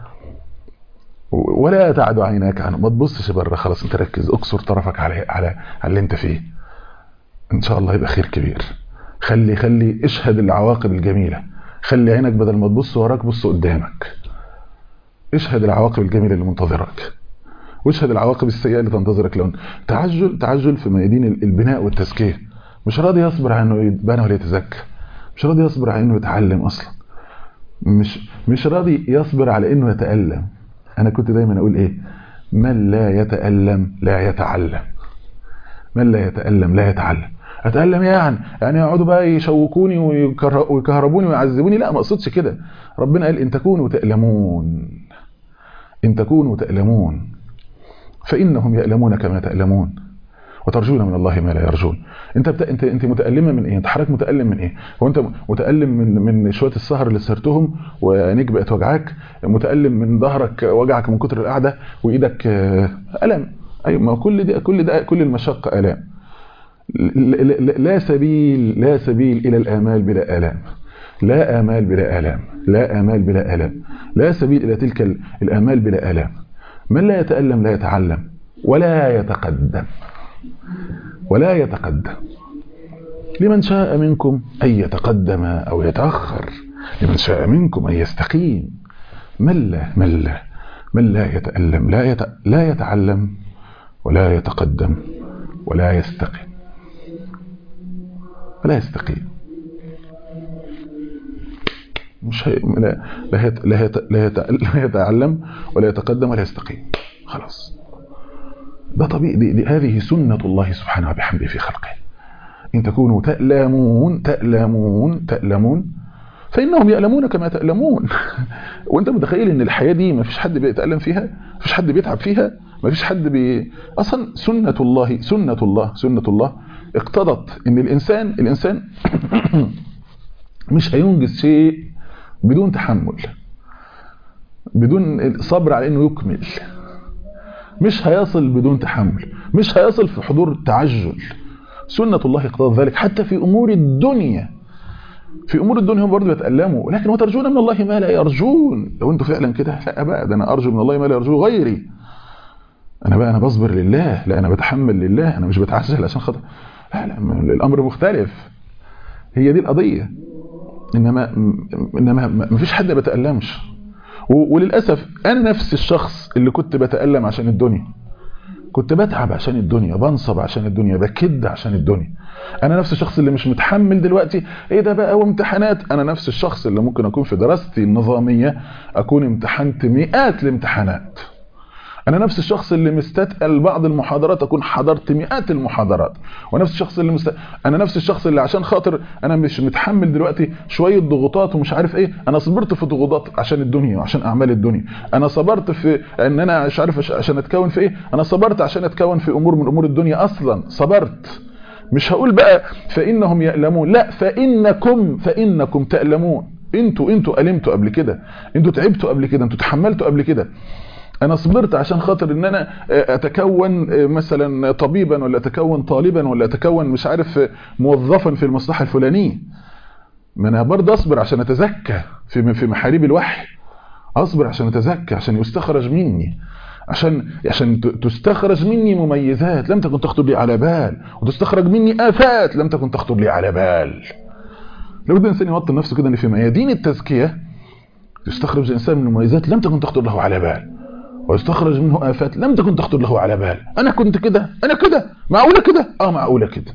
ولا تعد عيناك عنه. ما تبصش بره خلاص، انت ركز، اكسر طرفك على على على اللي انت فيه، ان شاء الله يبقى خير كبير. خلي خلي اشهد العواقب الجميله، خلي عينك بدل ما تبص وراك بص قدامك. اشهد العواقب الجميله اللي منتظرك، واشهد العواقب السيئه اللي تنتظرك. لو تعجل تعجل في ميادين البناء والتزكيه، مش راضي يصبر على انه يتبنى ولا يتزكى، مش راضي يصبر على انه يتعلم اصلا، مش مش راضي يصبر على انه يتألم. انا كنت دايما اقول ايه؟ من لا يتألم لا يتعلم، من لا يتألم لا يتعلم. اتألم يعني يعني يقعدوا بقى يشوكوني ويكهربوني ويعذبوني؟ لا ما اقصدش كده. ربنا قال ان تكونوا تألمون، ان تكونوا تألمون فإنهم يألمون كما تألمون وترجون من الله ما لا يرجون. انت بتا... انت انت متألمه من ايه؟ انت حضرتك متألم من ايه؟ هو انت متألم من من شويه السهر اللي سهرتهم وعينيك بقت وجعاك؟ متألم من ظهرك وجعك من كتر القعده وايدك ألم؟ ايوه، ما كل ده كل ده كل المشقه آلام. لا سبيل لا سبيل الى الآمال بلا آلام، لا آمال بلا آلام، لا آمال بلا آلام، لا سبيل الى تلك الآمال بلا آلام. من لا يتألم لا يتعلم ولا يتقدم، ولا يتقدم. لمن شاء منكم أن يتقدم أو يتأخر، لمن شاء منكم أن يستقيم. من لا من لا من لا يتألم لا يت... لا يتعلم ولا يتقدم ولا يستقيم، ولا يستقيم. مش مش هي لا لا, يت... لا, يت... لا, يت... لا يتعلم ولا يتقدم ولا يستقيم. خلاص ده طبيعي. دي... دي... هذه سنة الله سبحانه وبحمده في خلقه. إن تكونوا تألمون تألمون تألمون فإنهم يألمون كما تألمون. وأنت متخيل إن الحياة دي ما فيش حد بيتألم فيها، ما فيش حد بيتعب فيها، ما فيش حد بي... أصلا سنة الله سنة الله سنة الله اقتضت إن الإنسان الإنسان مش هينجز شيء بدون تحمل، بدون صبر على إنه يكمل. مش هيصل بدون تحمل، مش هيصل في حضور تعجل. سنة الله اقتضت ذلك حتى في أمور الدنيا. في أمور الدنيا هم برضه يتألموا، ولكن وترجون من الله ما لا يرجون. لو أنتوا فعلا كده، لا بقى ده أنا أرجو من الله ما لا يرجو غيري. أنا بقى أنا بصبر لله، لا أنا بتحمل لله، أنا مش بتعجل عشان خاطر. لا لا الأمر مختلف. هي دي القضية. إنما إنما ما فيش حد بتألمش. وللأسف أنا نفس الشخص اللي كنت بتألم عشان الدنيا، كنت بتعب عشان الدنيا، بنصب عشان الدنيا، بكد عشان الدنيا. انا نفس الشخص اللي مش متحمل دلوقتي ايه ده بقى وامتحانات. انا نفس الشخص اللي ممكن اكون في دراستي النظامية اكون امتحنت مئات الامتحانات. انا نفس الشخص اللي مستثقل بعض المحاضرات اكون حضرت مئات المحاضرات. ونفس الشخص اللي مست... انا نفس الشخص اللي عشان خاطر انا مش متحمل دلوقتي شويه ضغوطات ومش عارف ايه، انا صبرت في ضغوطات عشان الدنيا وعشان اعمال الدنيا. انا صبرت في ان انا مش عارف عشان اتكون في ايه، انا صبرت عشان اتكون في امور من امور الدنيا. اصلا صبرت. مش هقول بقى فانهم يألمون، لا فانكم فانكم تألمون. انتوا انتوا ألمتوا قبل كده، انتوا تعبتوا قبل كده، انتوا تحملتوا قبل كده. انا صبرت عشان خاطر ان انا اتكون مثلا طبيبا، ولا اتكون طالبا، ولا اتكون مش عارف موظفا في المصلحة الفلانية. ما انا برضه اصبر عشان اتزكى في في محاريب الوحي. اصبر عشان اتزكى، عشان يستخرج مني، عشان عشان تستخرج مني مميزات لم تكن تخطر لي على بال، وتستخرج مني آفات لم تكن تخطر لي على بال. لابد الانسان يوطن نفسه كده ان في ميادين التزكية يستخرج الانسان من مميزات لم تكن تخطر له على بال، ويستخرج منه آفات لم تكن تخطر له على بال. أنا كنت كده، أنا كده، معقولة كده؟ آه معقولة كده.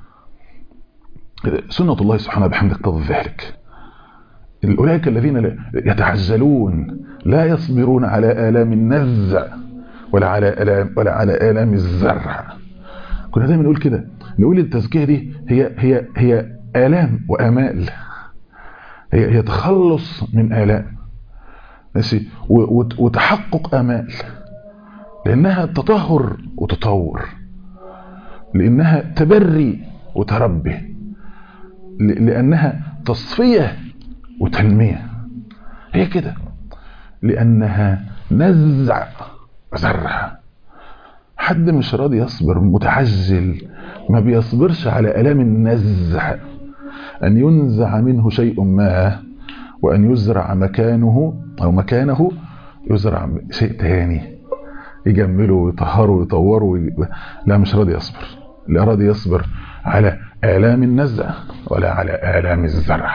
سنة الله سبحانه بحمده اقتضت ذلك. أولئك الذين يتعجلون لا يصبرون على آلام النزع ولا على آلام ولا على آلام الزرع. كنا دايما نقول كده، نقول التزكية دي هي هي هي آلام وآمال، هي هي تخلص من آلام ماشي، وتحقق آمال، لأنها تطهر وتطور، لأنها تبري وتربي، لأنها تصفية وتنمية. هي كده، لأنها نزع وزرع. حد مش راضي يصبر، متعجل، ما بيصبرش على آلام النزع، أن ينزع منه شيء ما وأن يزرع مكانه أو مكانه يزرع شيء تاني يجمله ويطهره ويطوره وي... لا مش راضي يصبر. لا راضي يصبر على آلام النزع ولا على آلام الزرع،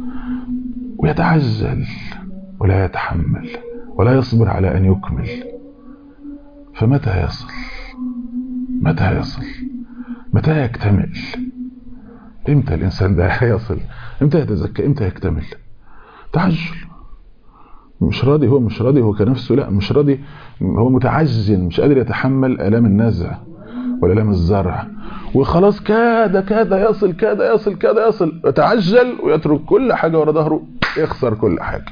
ويتعجل ولا يتحمل ولا يصبر على أن يكمل. فمتى يصل؟ متى يصل؟ متى يكتمل؟ امتى الإنسان ده يصل؟ امتى يتزكى؟ امتى يكتمل؟ تعجل. مش راضي، هو مش راضي هو كنفسه، لا مش راضي، هو متعجل، مش قادر يتحمل آلام النزع ولا آلام الزرع، وخلاص كاد كاد يصل كاد يصل كاد يصل، يتعجل ويترك كل حاجة ورا ظهره، يخسر كل حاجة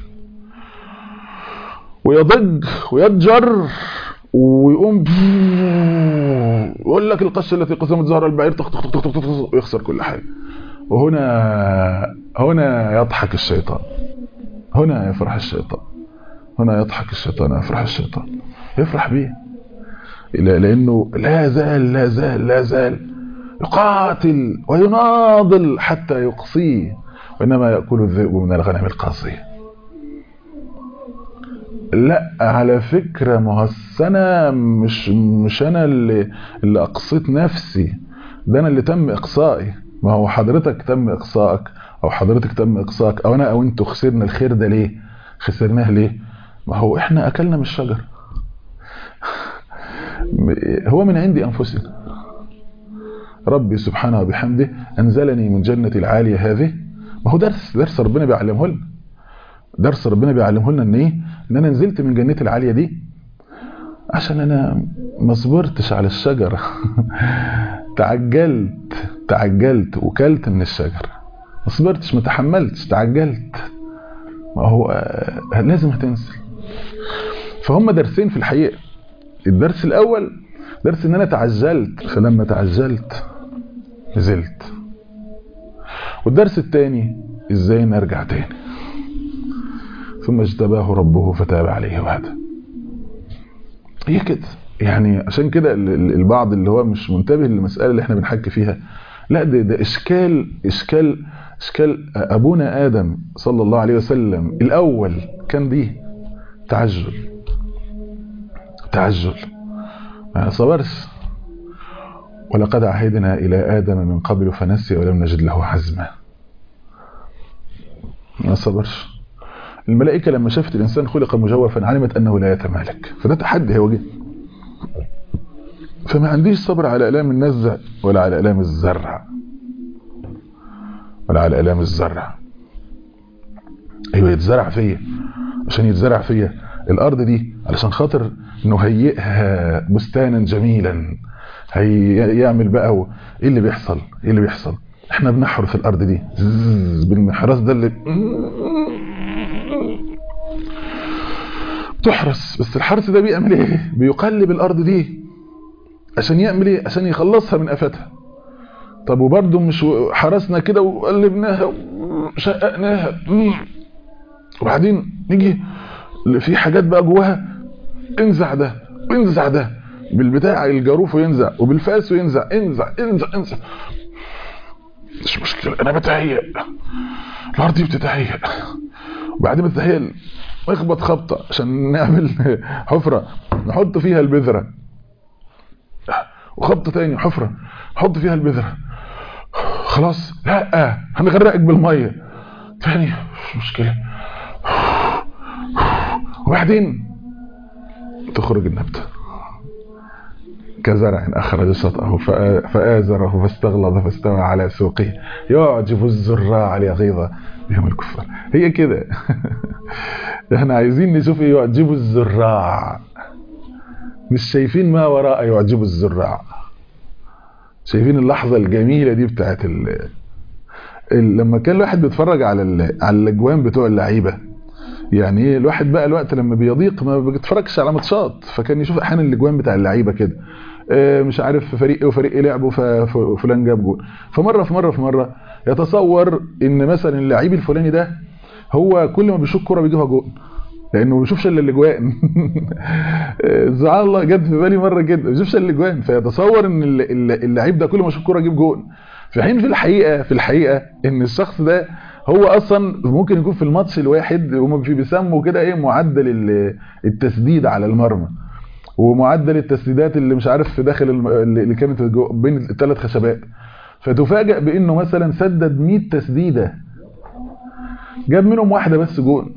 ويضج ويتجر ويقوم يقول لك القش التي قسمت زهر البعير تخ تخ تخ تخ تخ ويخسر كل حاجة. وهنا هنا يضحك الشيطان، هنا يفرح الشيطان، هنا يضحك الشيطان ويفرح الشيطان، يفرح بيه، لأنه لا زال لا زال لا زال يقاتل ويناضل حتى يقصيه، وإنما يأكل الذئب من الغنم القاصية. لا على فكرة مهسنة، مش مش أنا اللي, اللي أقصيت نفسي، ده أنا اللي تم إقصائي. ما هو حضرتك تم إقصائك أو حضرتك تم إقصائك أو أنا أو أنتوا خسرنا الخير ده ليه؟ خسرناه ليه؟ ما هو إحنا أكلنا من الشجر، هو من عندي أنفسنا. ربي سبحانه وبحمده أنزلني من جنة العالية هذه، ما هو درس درس ربنا بيعلمه لنا. درس ربنا بيعلمه لنا ان ايه، ان انا نزلت من جنتي العاليه دي عشان انا ما صبرتش على الشجره تعجلت تعجلت وكلت من الشجره، ما صبرتش، ما تحملتش، تعجلت. ما هو آه لازم هتنزل. فهم درسين في الحقيقه. الدرس الاول درس ان انا تعجلت، فلما تعجلت نزلت. والدرس الثاني ازاي نرجع تاني. ثم اجتباه ربه فتاب عليه وهدى. هي كده يعني. عشان كده البعض اللي هو مش منتبه للمسألة اللي احنا بنحكي فيها، لا ده, ده اشكال اشكال اشكال ابونا ادم صلى الله عليه وسلم الاول كان دي تعجل تعجل ما صبرش. ولقد عهدنا الى ادم من قبل فنسي ولم نجد له عزما. ما صبرش. الملائكة لما شافت الإنسان خلق مجوفا علمت أنه لا يتمالك، فده تحدي هو جه. فما عنديش صبر على آلام النزع ولا على آلام الزرع ولا على آلام الزرع. أيوة يتزرع فيا، عشان يتزرع فيا الأرض دي علشان خاطر نهيئها بستانا جميلا. هيعمل بقى و... إيه اللي بيحصل؟ إيه اللي بيحصل؟ إحنا بنحرث الأرض دي بالمحرث ده اللي تحرس. بس الحرث ده بيعمل ايه؟ بيقلب الارض دي عشان يعمل ايه؟ عشان يخلصها من افاتها. طب وبرضه مش حرسنا كده وقلبناها وشققناها وبعدين نيجي في حاجات بقى جواها، انزع ده انزع ده بالبتاع الجاروف وينزع وبالفاس وينزع، انزع انزع انزع. مش مشكله، انا بتهيأ الارض دي بتتهيأ. وبعدين بتتهيأ اخبط خبطة عشان نعمل حفرة نحط فيها البذرة، وخبطة تاني حفرة نحط فيها البذرة. خلاص لا هنغرقك بالمية تاني، مش مشكلة. وبعدين تخرج النبتة كزرع أخرج شطأه فآزره فاستغلظ فاستوى على سوقه يعجب الزراع ليغيظ بهم الكفار. هي كده. احنا عايزين نشوف ايه يعجب الزراع، مش شايفين ما وراء يعجب الزراع. شايفين اللحظة الجميلة دي بتاعت ال... ال... لما كان الواحد بيتفرج على ال... على الاجوان بتوع اللعيبة. يعني ايه الواحد بقى الوقت لما بيضيق ما بيتفرجش على ماتشات، فكان يشوف احيانا الاجوان بتاع اللعيبة كده، مش عارف فريق ايه وفريق ايه لعبوا ففلان جاب جول. فمره في مره في مره يتصور ان مثلا اللعيب الفلاني ده هو كل ما بيشوط كوره بيجيبها جول، لانه ما بيشوفش الا الاجوان. سبحان الله، جت في بالي مره كده ما بيشوفش الا الاجوان، فيتصور ان اللعيب ده كل ما يشوط كوره يجيب جول. في حين في الحقيقه في الحقيقه ان الشخص ده هو اصلا ممكن يكون في الماتش الواحد هم بيسموا كده ايه معدل التسديد على المرمى، ومعدل التسديدات اللي مش عارف في داخل اللي كانت بين الثلاث خشبات. فتفاجئ بانه مثلا سدد مية تسديده جاب منهم واحده بس جون.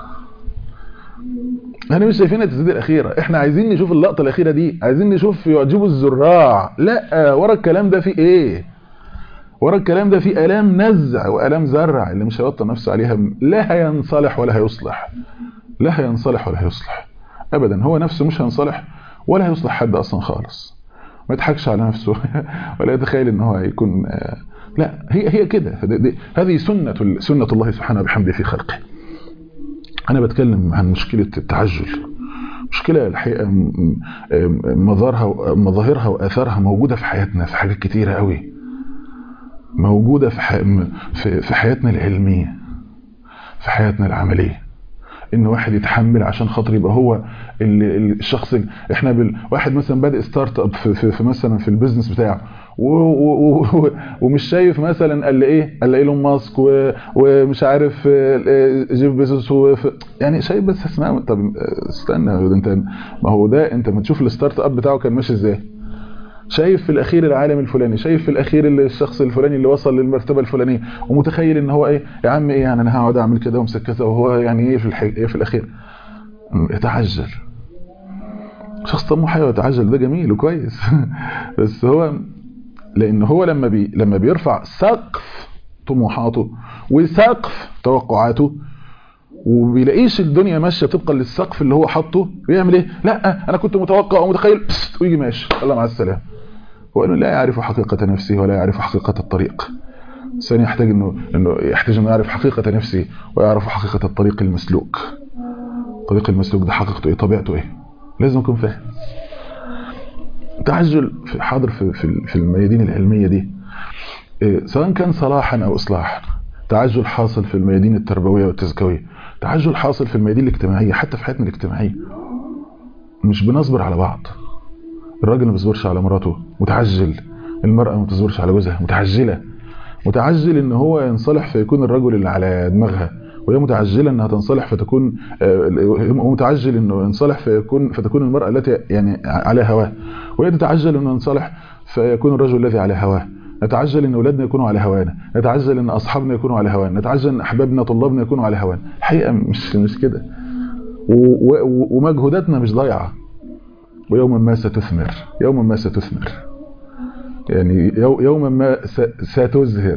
احنا مش شايفين التسديده الاخيره، احنا عايزين نشوف اللقطه الاخيره دي، عايزين نشوف يعجبوا الزراع. لا، ورا الكلام ده في ايه؟ ورا الكلام ده في الام نزع والام زرع. اللي مش هيوطن نفسه عليها لا هينصلح ولا هيصلح، لا هينصلح ولا هيصلح ابدا. هو نفسه مش هينصلح ولا هيصلح حد اصلا خالص. ما يضحكش على نفسه ولا يتخيل ان هو يكون. لا، هي هي كده. هذه سنه سنه الله سبحانه وبحمده في خلقه. انا بتكلم عن مشكله التعجل، مشكله الحقيقه مظاهرها مظاهرها واثارها موجوده في حياتنا في حاجات كتيره قوي، موجوده في في في حياتنا العلميه، في حياتنا العمليه. ان واحد يتحمل عشان خاطر يبقى هو الشخص. احنا بال... واحد مثلا بادئ ستارت اب في, في, في مثلا في البيزنس بتاعه و... و... و... ومش شايف مثلا قال ايه قال ايلون ماسك و... ومش عارف جيف بيزوس و... يعني شايف بس اسماء. طب استنى، انت ما هو ده انت ما تشوف الستارت اب بتاعه كان ماشي ازاي. شايف في الاخير العالم الفلاني، شايف في الاخير الشخص الفلاني اللي وصل للمرتبه الفلانيه، ومتخيل ان هو ايه يا عم ايه يعني انا هقعد اعمل كده وامسك كذا، وهو يعني ايه في الحي... ايه في الاخير يتعجل. شخص طموح يتعجل، ده جميل وكويس. بس هو لان هو لما بي... لما بيرفع سقف طموحاته وسقف توقعاته وبيلاقيش الدنيا ماشيه طبقا للسقف اللي هو حاطه، ويعمل ايه؟ لا انا كنت متوقع ومتخيل، ويجي ماشي الله مع السلامه. هو انه لا يعرف حقيقه نفسه ولا يعرف حقيقه الطريق. الانسان يحتاج انه انه يحتاج انه يعرف حقيقه نفسه ويعرف حقيقه الطريق المسلوك. الطريق المسلوك ده حقيقته ايه؟ طبيعته ايه؟ لازم يكون فاهم. تعجل في حاضر في في في الميادين العلميه دي، سواء كان صلاحا او اصلاحا. تعجل حاصل في الميادين التربويه والتزكويه، تعجل حاصل في الميادين الاجتماعيه، حتى في حياتنا الاجتماعيه. مش بنصبر على بعض. الراجل ما بيصبرش على مراته متعجل، المراه ما بتصبرش على جوزها متعجله. متعجل ان هو ينصلح فيكون الرجل اللي على دماغها، وهي متعجله انها تنصلح فتكون، ومتعجل انه ينصلح فيكون فتكون المراه التي يعني على هواه، وهي تتعجل انه ينصلح فيكون الرجل الذي على هواه. نتعجل ان اولادنا يكونوا على هوانا، نتعجل ان اصحابنا يكونوا على هوانا، نتعجل ان احبابنا طلابنا يكونوا على هوانا. الحقيقه مش مش كده، ومجهوداتنا مش ضايعه. ويوما ما ستثمر، يوما ما ستثمر، يعني يوما ما ستزهر،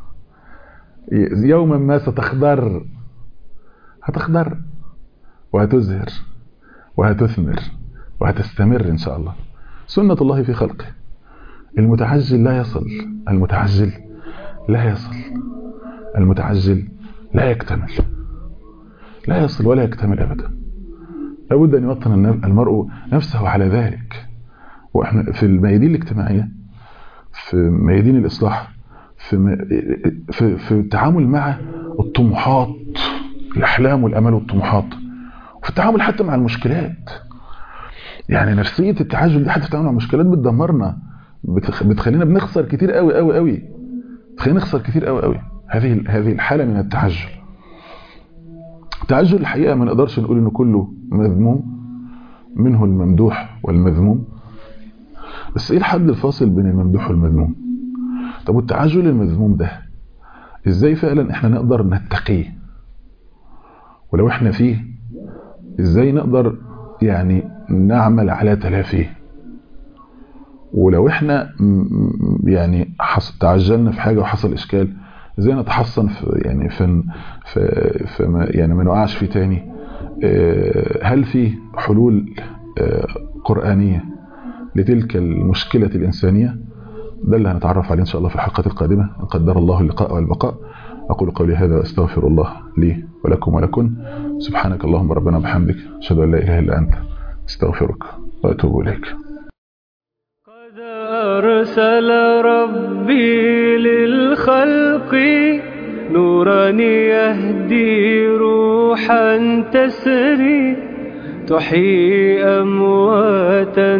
يوما ما ستخضر، هتخضر وهتزهر وهتثمر وهتستمر ان شاء الله. سنة الله في خلقه. المتعجل لا يصل، المتعجل لا يصل، المتعجل لا يكتمل، لا يصل ولا يكتمل ابدا. لابد ان يوطن المرء نفسه على ذلك. واحنا في الميادين الاجتماعيه، في ميادين الاصلاح، في في في التعامل مع الطموحات، الاحلام والامال والطموحات، وفي التعامل حتى مع المشكلات. يعني نفسيه التعجل دي حتى في التعامل مع المشكلات بتدمرنا، بتخلينا بنخسر كتير قوي قوي قوي، بتخلينا نخسر كتير قوي قوي. هذه هذه الحاله من التعجل. التعجل الحقيقه ما نقدرش نقول انه كله مذموم، منه الممدوح والمذموم. بس ايه الحد الفاصل بين الممدوح والمذموم؟ طب والتعجل المذموم ده ازاي فعلا احنا نقدر نتقيه؟ ولو احنا فيه ازاي نقدر يعني نعمل على تلافيه؟ ولو احنا يعني تعجلنا في حاجه وحصل اشكال، ازاي نتحصن في يعني في في ما يعني ما نقعش فيه تاني؟ هل في حلول قرآنية لتلك المشكلة الإنسانية؟ ده اللي هنتعرف عليه إن شاء الله في الحلقات القادمة إن قدر الله اللقاء والبقاء. أقول قولي هذا وأستغفر الله لي ولكم ولكن. سبحانك اللهم ربنا وبحمدك، أشهد أن لا إله إلا أنت، أستغفرك وأتوب إليك. قد أرسل ربي للخلق نورا يهدي روحا تسري، تحيي أمواتا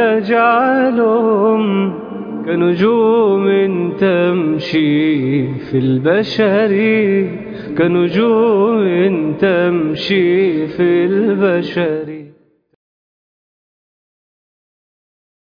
تجعلهم كنجوم تمشي في البشر، كنجوم تمشي في البشر.